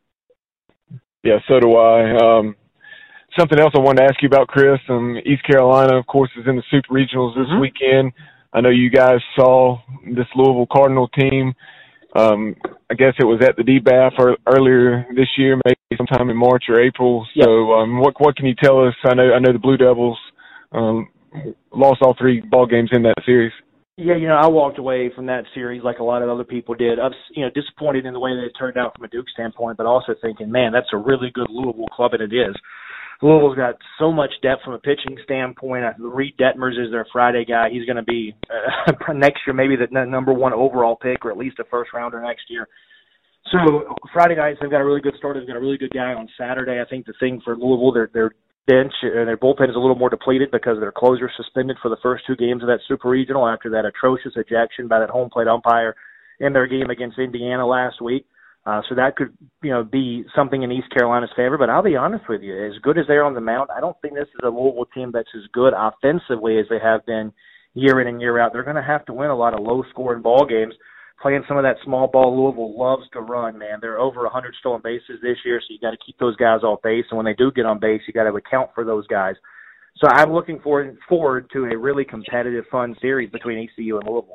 Yeah, so do I. Um, something else I wanted to ask you about, Chris. Um, East Carolina, of course, is in the Super Regionals this mm-hmm. weekend. I know you guys saw this Louisville Cardinal team. Um, I guess it was at the D B A F or earlier this year, maybe sometime in March or April. Yep. So, um, what what can you tell us? I know I know the Blue Devils um, lost all three ball games in that series. Yeah, you know, I walked away from that series like a lot of other people did. I was, you know, disappointed in the way that it turned out from a Duke standpoint, but also thinking, man, that's a really good Louisville club, and it is. Louisville's got so much depth from a pitching standpoint. Reed Detmers is their Friday guy. He's going to be uh, next year maybe the n- number one overall pick or at least a first rounder next year. So Friday nights they've got a really good starter. They've got a really good guy on Saturday. I think the thing for Louisville, their their bench and their bullpen is a little more depleted because their closer suspended for the first two games of that Super Regional after that atrocious ejection by that home plate umpire in their game against Indiana last week. Uh, so that could, you know, be something in East Carolina's favor. But I'll be honest with you, as good as they're on the mound, I don't think this is a Louisville team that's as good offensively as they have been year in and year out. They're going to have to win a lot of low-scoring ball games, playing some of that small ball Louisville loves to run, man. They're over one hundred stolen bases this year, so you got to keep those guys off base. And when they do get on base, you got to account for those guys. So I'm looking forward, forward to a really competitive, fun series between E C U and Louisville.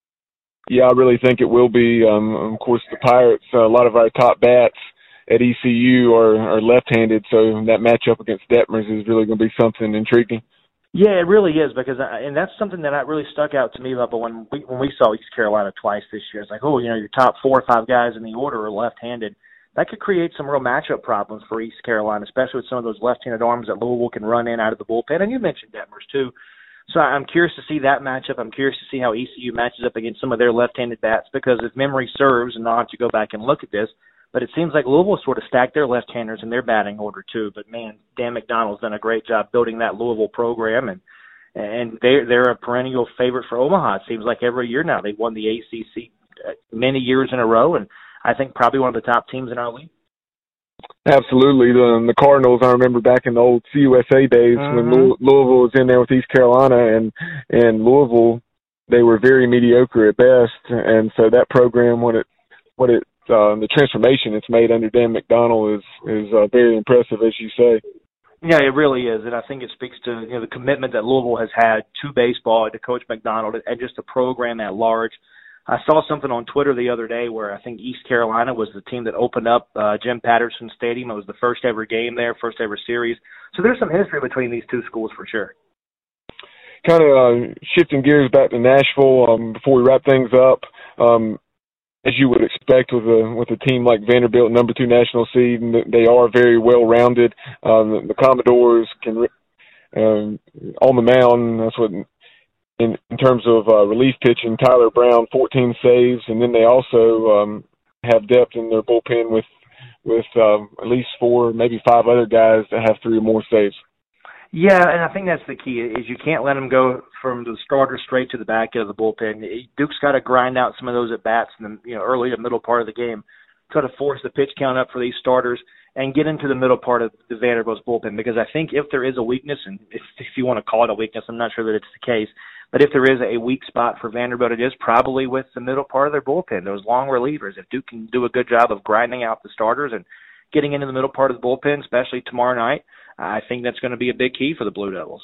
Yeah, I really think it will be. Um, of course, the Pirates, uh, a lot of our top bats at E C U are, are left-handed, so that matchup against Detmers is really going to be something intriguing. Yeah, it really is, because I, and that's something that really stuck out to me about when we when we saw East Carolina twice this year. It's like, oh, you know, your top four or five guys in the order are left-handed. That could create some real matchup problems for East Carolina, especially with some of those left-handed arms that Louisville can run in out of the bullpen. And you mentioned Detmers, too. So I'm curious to see that matchup. I'm curious to see how E C U matches up against some of their left-handed bats, because if memory serves, and I'll have to go back and look at this, but it seems like Louisville sort of stacked their left-handers in their batting order too. But, man, Dan McDonald's done a great job building that Louisville program, and and they're, they're a perennial favorite for Omaha. It seems like every year now they've won the A C C many years in a row, and I think probably one of the top teams in our league. Absolutely. The, the Cardinals, I remember back in the old C U S A days mm-hmm. when Louisville was in there with East Carolina, and, and Louisville, they were very mediocre at best. And so that program, what it, what it, uh, the transformation it's made under Dan McDonald is, is uh, very impressive, as you say. Yeah, it really is. And I think it speaks to, you know, the commitment that Louisville has had to baseball, to Coach McDonald, and just the program at large. I saw something on Twitter the other day where I think East Carolina was the team that opened up uh, Jim Patterson Stadium. It was the first ever game there, first ever series. So there's some history between these two schools for sure. Kind of uh, shifting gears back to Nashville um, before we wrap things up. Um, as you would expect with a with a team like Vanderbilt, number two national seed, and they are very well rounded. Um, the Commodores can um, on the mound. That's what. In, in terms of uh, relief pitching, Tyler Brown, fourteen saves, and then they also um, have depth in their bullpen with with um, at least four, maybe five other guys that have three or more saves. Yeah, and I think that's the key, is you can't let them go from the starter straight to the back end of the bullpen. Duke's got to grind out some of those at-bats in the, you know, early to middle part of the game, try to force the pitch count up for these starters, and get into the middle part of the Vanderbilt's bullpen, because I think if there is a weakness, and if, if you want to call it a weakness, I'm not sure that it's the case, but if there is a weak spot for Vanderbilt, it is probably with the middle part of their bullpen, those long relievers. If Duke can do a good job of grinding out the starters and getting into the middle part of the bullpen, especially tomorrow night, I think that's going to be a big key for the Blue Devils.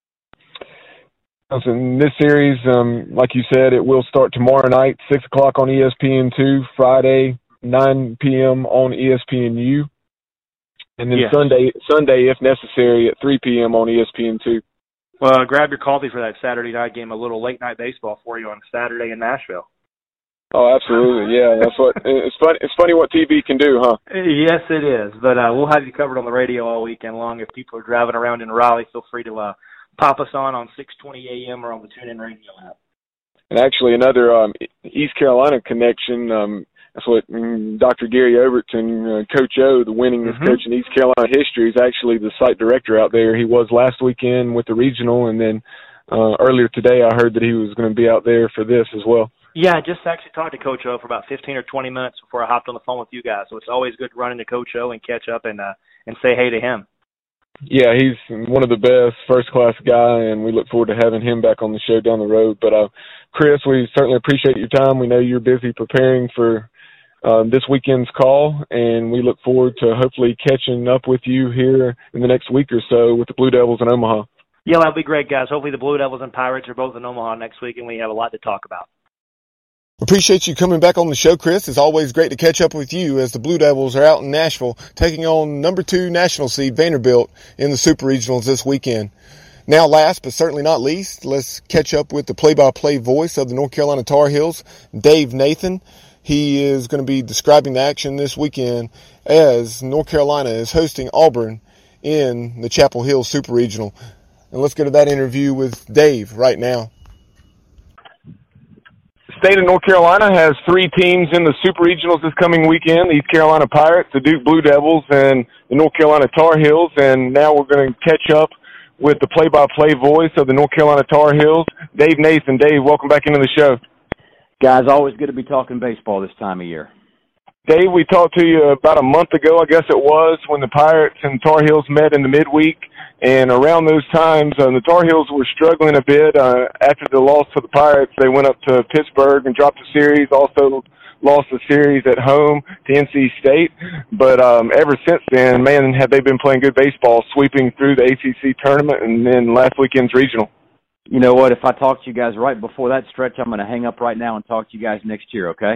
So in this series, um, like you said, it will start tomorrow night, six o'clock on E S P N two, Friday, nine p.m. on E S P N U, and then yes. Sunday, Sunday if necessary, at three p.m. on E S P N two. Well, grab your coffee for that Saturday night game, a little late-night baseball for you on Saturday in Nashville. Oh, absolutely, yeah. That's what it's funny. It's funny what T V can do, huh? Yes, it is. But uh, we'll have you covered on the radio all weekend long. If people are driving around in Raleigh, feel free to uh, pop us on on six twenty a.m. or on the TuneIn Radio app. And actually, another um, East Carolina connection. Um, that's what um, Doctor Gary Overton, uh, Coach O, the winningest mm-hmm. coach in East Carolina history, is actually the site director out there. He was last weekend with the regional, and then uh, earlier today I heard that he was going to be out there for this as well. Yeah, I just actually talked to Coach O for about fifteen or twenty minutes before I hopped on the phone with you guys. So it's always good to run into Coach O and catch up and uh, and say hey to him. Yeah, he's one of the best, first-class guy, and we look forward to having him back on the show down the road. But, uh, Chris, we certainly appreciate your time. We know you're busy preparing for um, this weekend's call, and we look forward to hopefully catching up with you here in the next week or so with the Blue Devils in Omaha. Yeah, that'll be great, guys. Hopefully the Blue Devils and Pirates are both in Omaha next week, and we have a lot to talk about. Appreciate you coming back on the show, Chris. It's always great to catch up with you as the Blue Devils are out in Nashville taking on number two national seed Vanderbilt in the Super Regionals this weekend. Now, last but certainly not least, let's catch up with the play-by-play voice of the North Carolina Tar Heels, Dave Nathan. He is going to be describing the action this weekend as North Carolina is hosting Auburn in the Chapel Hill Super Regional. And let's go to that interview with Dave right now. State of North Carolina has three teams in the Super Regionals this coming weekend: the East Carolina Pirates, the Duke Blue Devils, and the North Carolina Tar Heels. And now we're going to catch up with the play-by-play voice of the North Carolina Tar Heels, Dave Nathan. Dave, welcome back into the show. Guys, always good to be talking baseball this time of year. Dave, we talked to you about a month ago, I guess it was, when the Pirates and Tar Heels met in the midweek. And around those times, uh, the Tar Heels were struggling a bit. Uh, after the loss to the Pirates, they went up to Pittsburgh and dropped the series, also lost the series at home to N C State. But um, ever since then, man, have they been playing good baseball, sweeping through the A C C tournament and then last weekend's regional. You know what? If I talk to you guys right before that stretch, I'm going to hang up right now and talk to you guys next year, okay?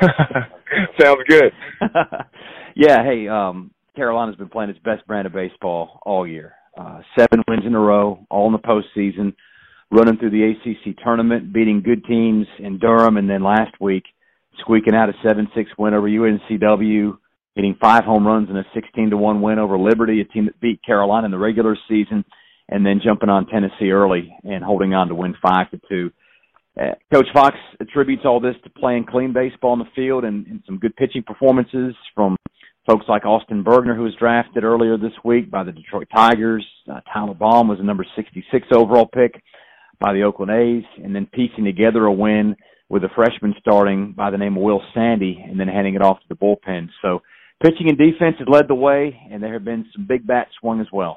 Sounds good. Yeah, hey, um, Carolina's been playing its best brand of baseball all year. Uh, seven wins in a row, all in the postseason, running through the A C C tournament, beating good teams in Durham, and then last week squeaking out a seven six win over U N C W, hitting five home runs and a sixteen to one win over Liberty, a team that beat Carolina in the regular season, and then jumping on Tennessee early and holding on to win five to two. Uh, Coach Fox attributes all this to playing clean baseball in the field and, and some good pitching performances from folks like Austin Bergner, who was drafted earlier this week by the Detroit Tigers. Uh, Tyler Baum was a number sixty-six overall pick by the Oakland A's, and then piecing together a win with a freshman starting by the name of Will Sandy and then handing it off to the bullpen. So pitching and defense has led the way, and there have been some big bats swung as well.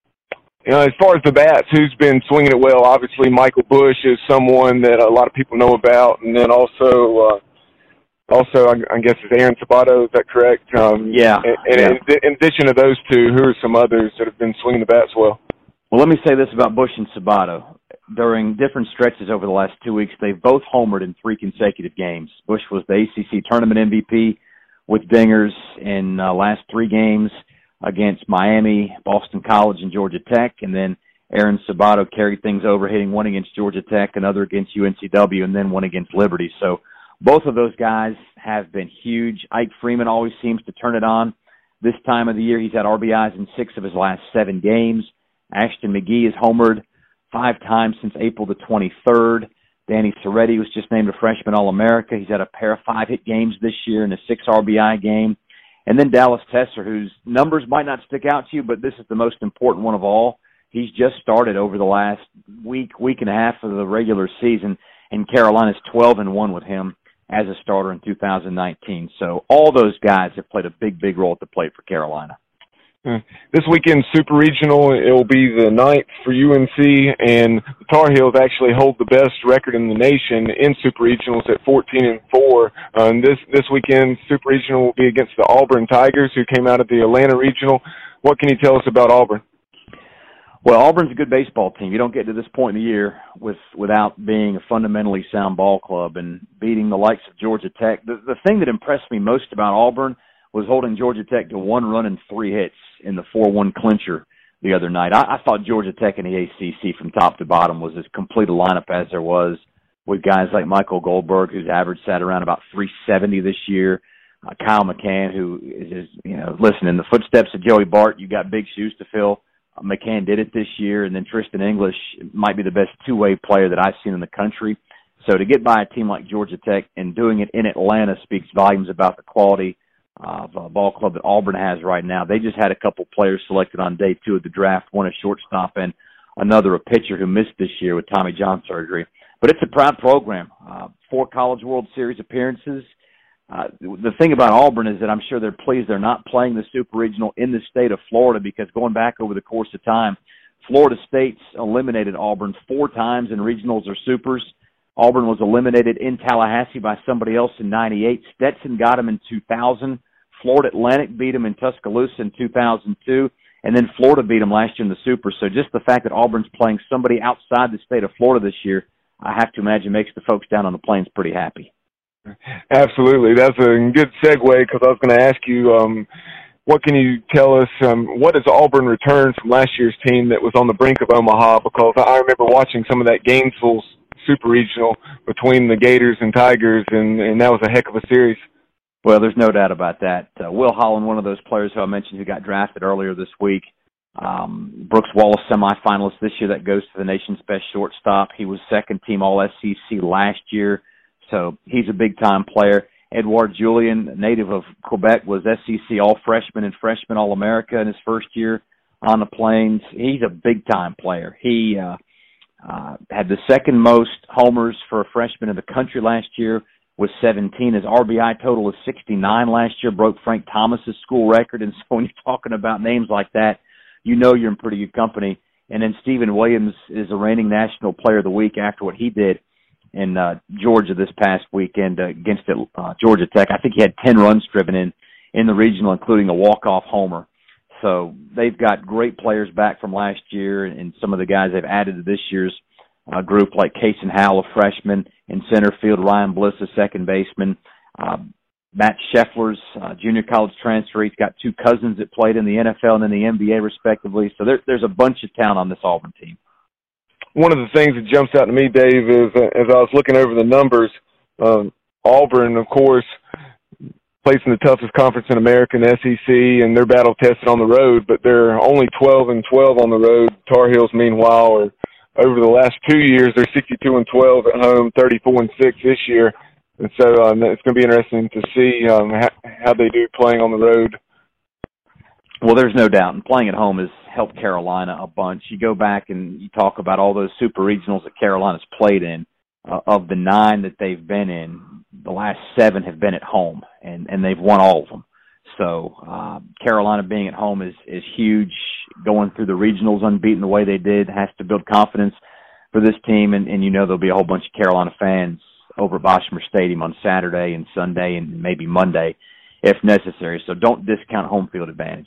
You know, as far as the bats, who's been swinging it well? Obviously, Michael Bush is someone that a lot of people know about, and then also uh, Also, I, I guess it's Aaron Sabato. Is that correct? Um, yeah. And, and yeah. In, in addition to those two, who are some others that have been swinging the bats well? Well, let me say this about Bush and Sabato. During different stretches over the last two weeks, they've both homered in three consecutive games. Bush was the A C C tournament M V P with dingers in uh, last three games against Miami, Boston College, and Georgia Tech. And then Aaron Sabato carried things over, hitting one against Georgia Tech, another against U N C W, and then one against Liberty. So both of those guys have been huge. Ike Freeman always seems to turn it on. This time of the year, he's had R B Is in six of his last seven games. Ashton McGee has homered five times since April the twenty-third. Danny Soretti was just named a freshman All-America. He's had a pair of five-hit games this year and a six R B I game. And then Dallas Tesser, whose numbers might not stick out to you, but this is the most important one of all. He's just started over the last week, week and a half of the regular season, and Carolina's twelve and one with him as a starter in two thousand nineteen. So all those guys have played a big, big role at the plate for Carolina. This weekend's Super Regional, it will be the ninth for U N C, and the Tar Heels actually hold the best record in the nation in Super Regionals at fourteen and four. Um, this this weekend's Super Regional will be against the Auburn Tigers, who came out of the Atlanta Regional. What can you tell us about Auburn? Well, Auburn's a good baseball team. You don't get to this point in the year with without being a fundamentally sound ball club and beating the likes of Georgia Tech. The, the thing that impressed me most about Auburn was holding Georgia Tech to one run and three hits in the four one clincher the other night. I, I thought Georgia Tech in the A C C from top to bottom was as complete a lineup as there was, with guys like Michael Goldberg, whose average sat around about three seventy this year, uh, Kyle McCann, who is, is, you know, listen, in the footsteps of Joey Bart, you got big shoes to fill. Uh, McCann did it this year, and then Tristan English might be the best two-way player that I've seen in the country. So to get by a team like Georgia Tech and doing it in Atlanta speaks volumes about the quality of a ball club that Auburn has right now. They just had a couple players selected on day two of the draft, one a shortstop and another a pitcher who missed this year with Tommy John surgery. But it's a proud program. Uh, four College World Series appearances. Uh, the thing about Auburn is that I'm sure they're pleased they're not playing the Super Regional in the state of Florida, because going back over the course of time, Florida State's eliminated Auburn four times in regionals or supers. Auburn was eliminated in Tallahassee by somebody else in ninety-eight. Stetson got them in two thousand. Florida Atlantic beat them in Tuscaloosa in two thousand two. And then Florida beat them last year in the Super. So just the fact that Auburn's playing somebody outside the state of Florida this year, I have to imagine makes the folks down on the Plains pretty happy. Absolutely. That's a good segue, because I was going to ask you, um, what can you tell us, um, what has Auburn returned from last year's team that was on the brink of Omaha? Because I remember watching some of that Gainesville Super Regional between the Gators and Tigers, and, and that was a heck of a series. Well, there's no doubt about that. Uh, Will Holland, one of those players who I mentioned who got drafted earlier this week, um, Brooks Wallace semifinalist this year, that goes to the nation's best shortstop. He was second team All S E C last year, so he's a big-time player. Edouard Julien, native of Quebec, was S E C All-Freshman and Freshman All-America in his first year on the Plains. He's a big-time player. He uh, uh, had the second most homers for a freshman in the country last year with seventeen. His R B I total is sixty-nine last year, broke Frank Thomas's school record. And so when you're talking about names like that, you know you're in pretty good company. And then Stephen Williams is a reigning National Player of the Week after what he did in uh, Georgia this past weekend uh, against uh, Georgia Tech. I think he had ten runs driven in in the regional, including a walk-off homer. So they've got great players back from last year, and some of the guys they've added to this year's uh, group, like Kason Howell, a freshman in center field, Ryan Bliss, a second baseman, uh, Matt Scheffler's uh, junior college transfer. He's got two cousins that played in the N F L and in the N B A, respectively. So there, there's a bunch of talent on this Auburn team. One of the things that jumps out to me, Dave, is uh, as I was looking over the numbers, um, Auburn, of course, plays in the toughest conference in America, in S E C, and they're battle-tested on the road, but they're only twelve and twelve on the road. Tar Heels, meanwhile, are over the last two years, they're sixty-two and twelve at home, thirty-four and six this year. And so um, it's going to be interesting to see um, how, how they do playing on the road. Well, there's no doubt. And playing at home has helped Carolina a bunch. You go back and you talk about all those super regionals that Carolina's played in. Uh, of the nine that they've been in, the last seven have been at home, and, and they've won all of them. So uh, Carolina being at home is, is huge. Going through the regionals unbeaten the way they did has to build confidence for this team, and, and you know there'll be a whole bunch of Carolina fans over at Boshamer Stadium on Saturday and Sunday and maybe Monday if necessary. So don't discount home field advantage.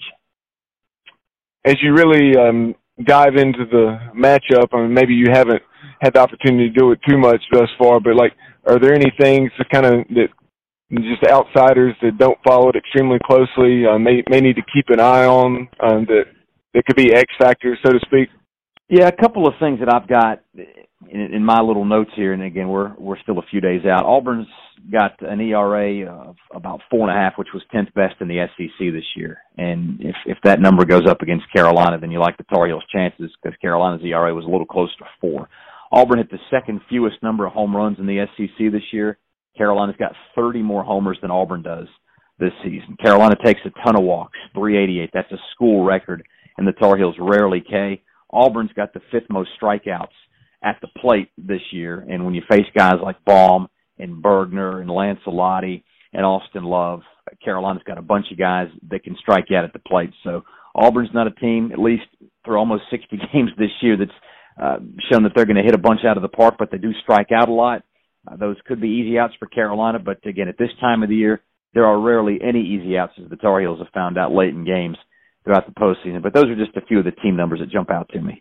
As you really um, dive into the matchup, I mean, maybe you haven't had the opportunity to do it too much thus far, but like, are there any things that kind of that just outsiders that don't follow it extremely closely uh, may may need to keep an eye on um, that that could be X factors, so to speak? Yeah, a couple of things that I've got in, in my little notes here, and again, we're we're still a few days out. Auburn's got an E R A of about four and a half, which was tenth best in the S E C this year. And if if that number goes up against Carolina, then you like the Tar Heels' chances, because Carolina's E R A was a little closer to four. Auburn hit the second fewest number of home runs in the S E C this year. Carolina's got thirty more homers than Auburn does this season. Carolina takes a ton of walks, three eighty-eight. That's a school record, and the Tar Heels rarely K. Auburn's got the fifth most strikeouts at the plate this year, and when you face guys like Baum and Bergner and Lancelotti and Austin Love, Carolina's got a bunch of guys that can strike you out at the plate. So Auburn's not a team, at least through almost sixty games this year, that's uh, shown that they're going to hit a bunch out of the park, but they do strike out a lot. Uh, those could be easy outs for Carolina, but again, at this time of the year, there are rarely any easy outs, as the Tar Heels have found out late in games throughout the postseason. But those are just a few of the team numbers that jump out to me.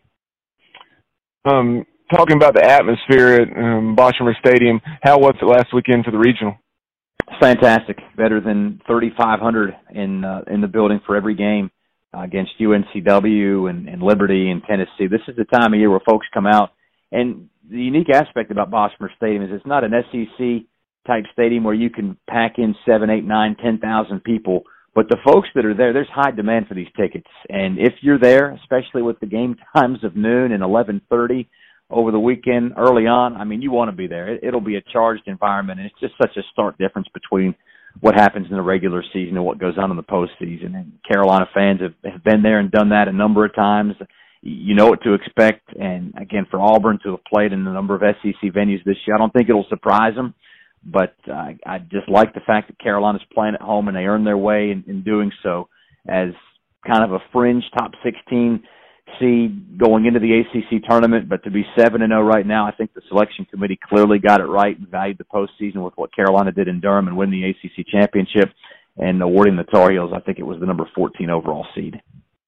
Um, talking about the atmosphere at um, Boshamer Stadium, how was it last weekend for the regional? Fantastic. Better than thirty-five hundred in uh, in the building for every game uh, against U N C W and, and Liberty and Tennessee. This is the time of year where folks come out. And the unique aspect about Boshamer Stadium is it's not an S E C-type stadium where you can pack in seven, eight, nine, ten thousand people. But the folks that are there, there's high demand for these tickets. And if you're there, especially with the game times of noon and eleven thirty over the weekend early on, I mean, you want to be there. It, it'll be a charged environment, and it's just such a stark difference between what happens in the regular season and what goes on in the postseason. And Carolina fans have, have been there and done that a number of times. you know what to expect. And, again, for Auburn to have played in a number of S E C venues this year, I don't think it'll surprise them. But uh, I just like the fact that Carolina's playing at home and they earned their way in, in doing so as kind of a fringe top sixteen seed going into the A C C tournament. But to be seven and oh right now, I think the selection committee clearly got it right and valued the postseason with what Carolina did in Durham and win the A C C championship and awarding the Tar Heels, I think it was the number fourteen overall seed.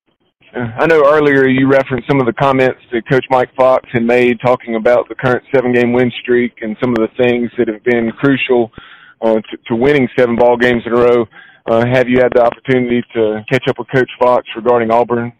I know earlier you referenced some of the comments that Coach Mike Fox had made talking about the current seven-game win streak and some of the things that have been crucial uh, to, to winning seven ball games in a row. Uh, have you had the opportunity to catch up with Coach Fox regarding Auburn?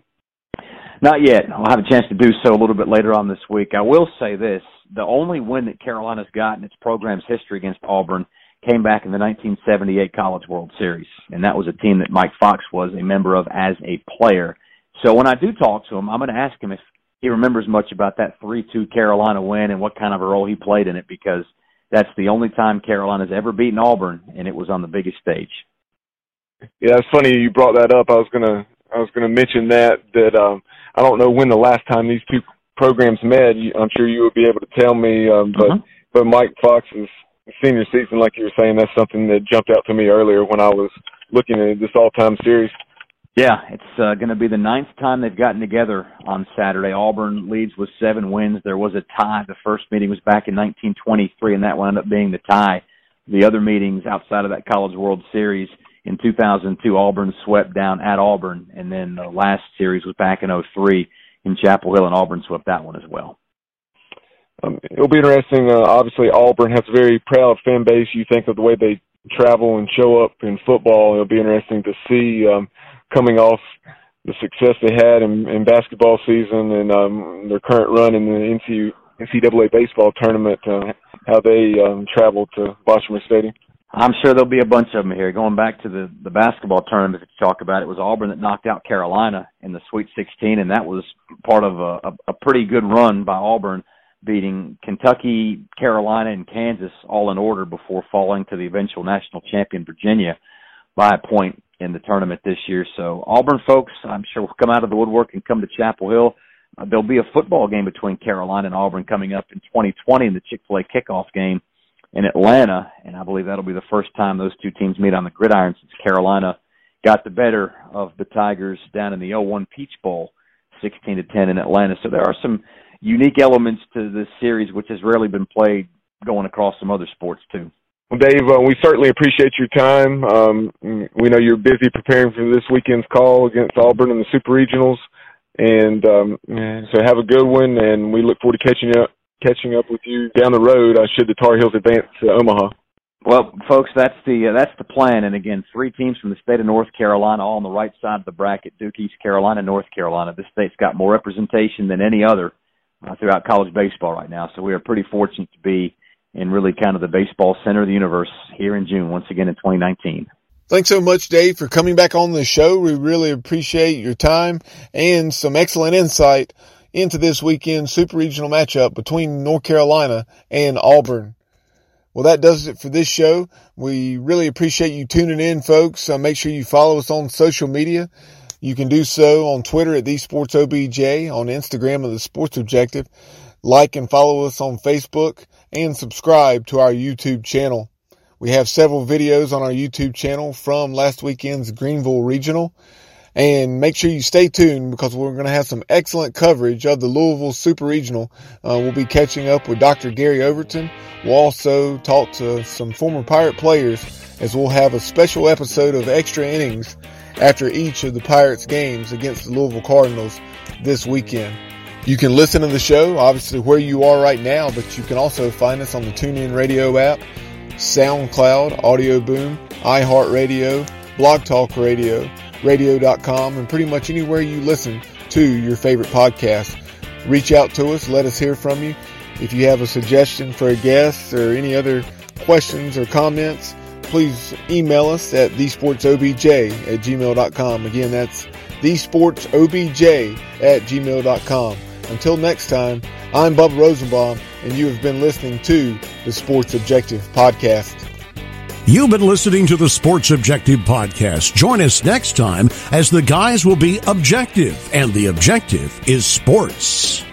Not yet. I'll have a chance to do so a little bit later on this week. I will say this. The only win that Carolina's got in its program's history against Auburn came back in the nineteen seventy-eight College World Series, and that was a team that Mike Fox was a member of as a player. So when I do talk to him, I'm going to ask him if he remembers much about that three two Carolina win and what kind of a role he played in it, because that's the only time Carolina's ever beaten Auburn, and it was on the biggest stage. Yeah, it's funny you brought that up. I was gonna I was gonna mention that that um, I don't know when the last time these two programs met. I'm sure you would be able to tell me, um, but uh-huh. but Mike Fox's senior season, like you were saying, that's something that jumped out to me earlier when I was looking at this all-time series. Yeah, it's uh, going to be the ninth time they've gotten together on Saturday. Auburn leads with seven wins. There was a tie. The first meeting was back in nineteen twenty-three, and that wound up being the tie. The other meetings outside of that College World Series, in two thousand two, Auburn swept down at Auburn, and then the last series was back in oh three in Chapel Hill, and Auburn swept that one as well. Um, it'll be interesting. Uh, obviously, Auburn has a very proud fan base. You think of the way they travel and show up in football. It'll be interesting to see um, coming off the success they had in, in basketball season and um, their current run in the N C double A baseball tournament, uh, how they um, travel to Bosherman Stadium. I'm sure there'll be a bunch of them here. Going back to the, the basketball tournament that you talk about, it was Auburn that knocked out Carolina in the Sweet sixteen, and that was part of a, a, a pretty good run by Auburn, beating Kentucky, Carolina, and Kansas all in order before falling to the eventual national champion Virginia by a point in the tournament this year. So Auburn folks, I'm sure, will come out of the woodwork and come to Chapel Hill. Uh, there'll be a football game between Carolina and Auburn coming up in twenty twenty in the Chick-fil-A kickoff game in Atlanta, and I believe that'll be the first time those two teams meet on the gridiron since Carolina got the better of the Tigers down in the oh one Peach Bowl, sixteen to ten in Atlanta. So there are some unique elements to this series which has rarely been played going across some other sports too. Well, Dave, uh, we certainly appreciate your time. Um, we know you're busy preparing for this weekend's call against Auburn in the Super Regionals, and um, so have a good one, and we look forward to catching up catching up with you down the road uh, should the Tar Heels advance to Omaha. Well, folks, that's the uh, that's the plan. And again, three teams from the state of North Carolina, all on the right side of the bracket: Duke, East Carolina, North Carolina. This state's got more representation than any other uh, throughout college baseball right now. So we are pretty fortunate to be in really kind of the baseball center of the universe here in June, once again in twenty nineteen. Thanks so much, Dave, for coming back on the show. We really appreciate your time and some excellent insight into this weekend Super Regional matchup between North Carolina and Auburn. Well, that does it for this show. We really appreciate you tuning in, folks. Uh, make sure you follow us on social media. You can do so on Twitter at TheSportsOBJ, on Instagram at The Sports Objective. Like and follow us on Facebook, and subscribe to our YouTube channel. We have several videos on our YouTube channel from last weekend's Greenville Regional. And make sure you stay tuned because we're going to have some excellent coverage of the Louisville Super Regional. Uh, we'll be catching up with Doctor Gary Overton. We'll also talk to some former Pirate players, as we'll have a special episode of Extra Innings after each of the Pirates games against the Louisville Cardinals this weekend. You can listen to the show, obviously, where you are right now, but you can also find us on the TuneIn Radio app, SoundCloud, Audio Boom, iHeartRadio, Blog Talk Radio, radio dot com, and pretty much anywhere you listen to your favorite podcast. Reach out to us. Let us hear from you. If you have a suggestion for a guest or any other questions or comments, please email us at thesportsobj at gmail dot com. Again, that's thesportsobj at gmail dot com. Until next time, I'm Bubba Rosenbaum, and you have been listening to the Sports Objective Podcast. You've been listening to the Sports Objective Podcast. Join us next time as the guys will be objective, and the objective is sports.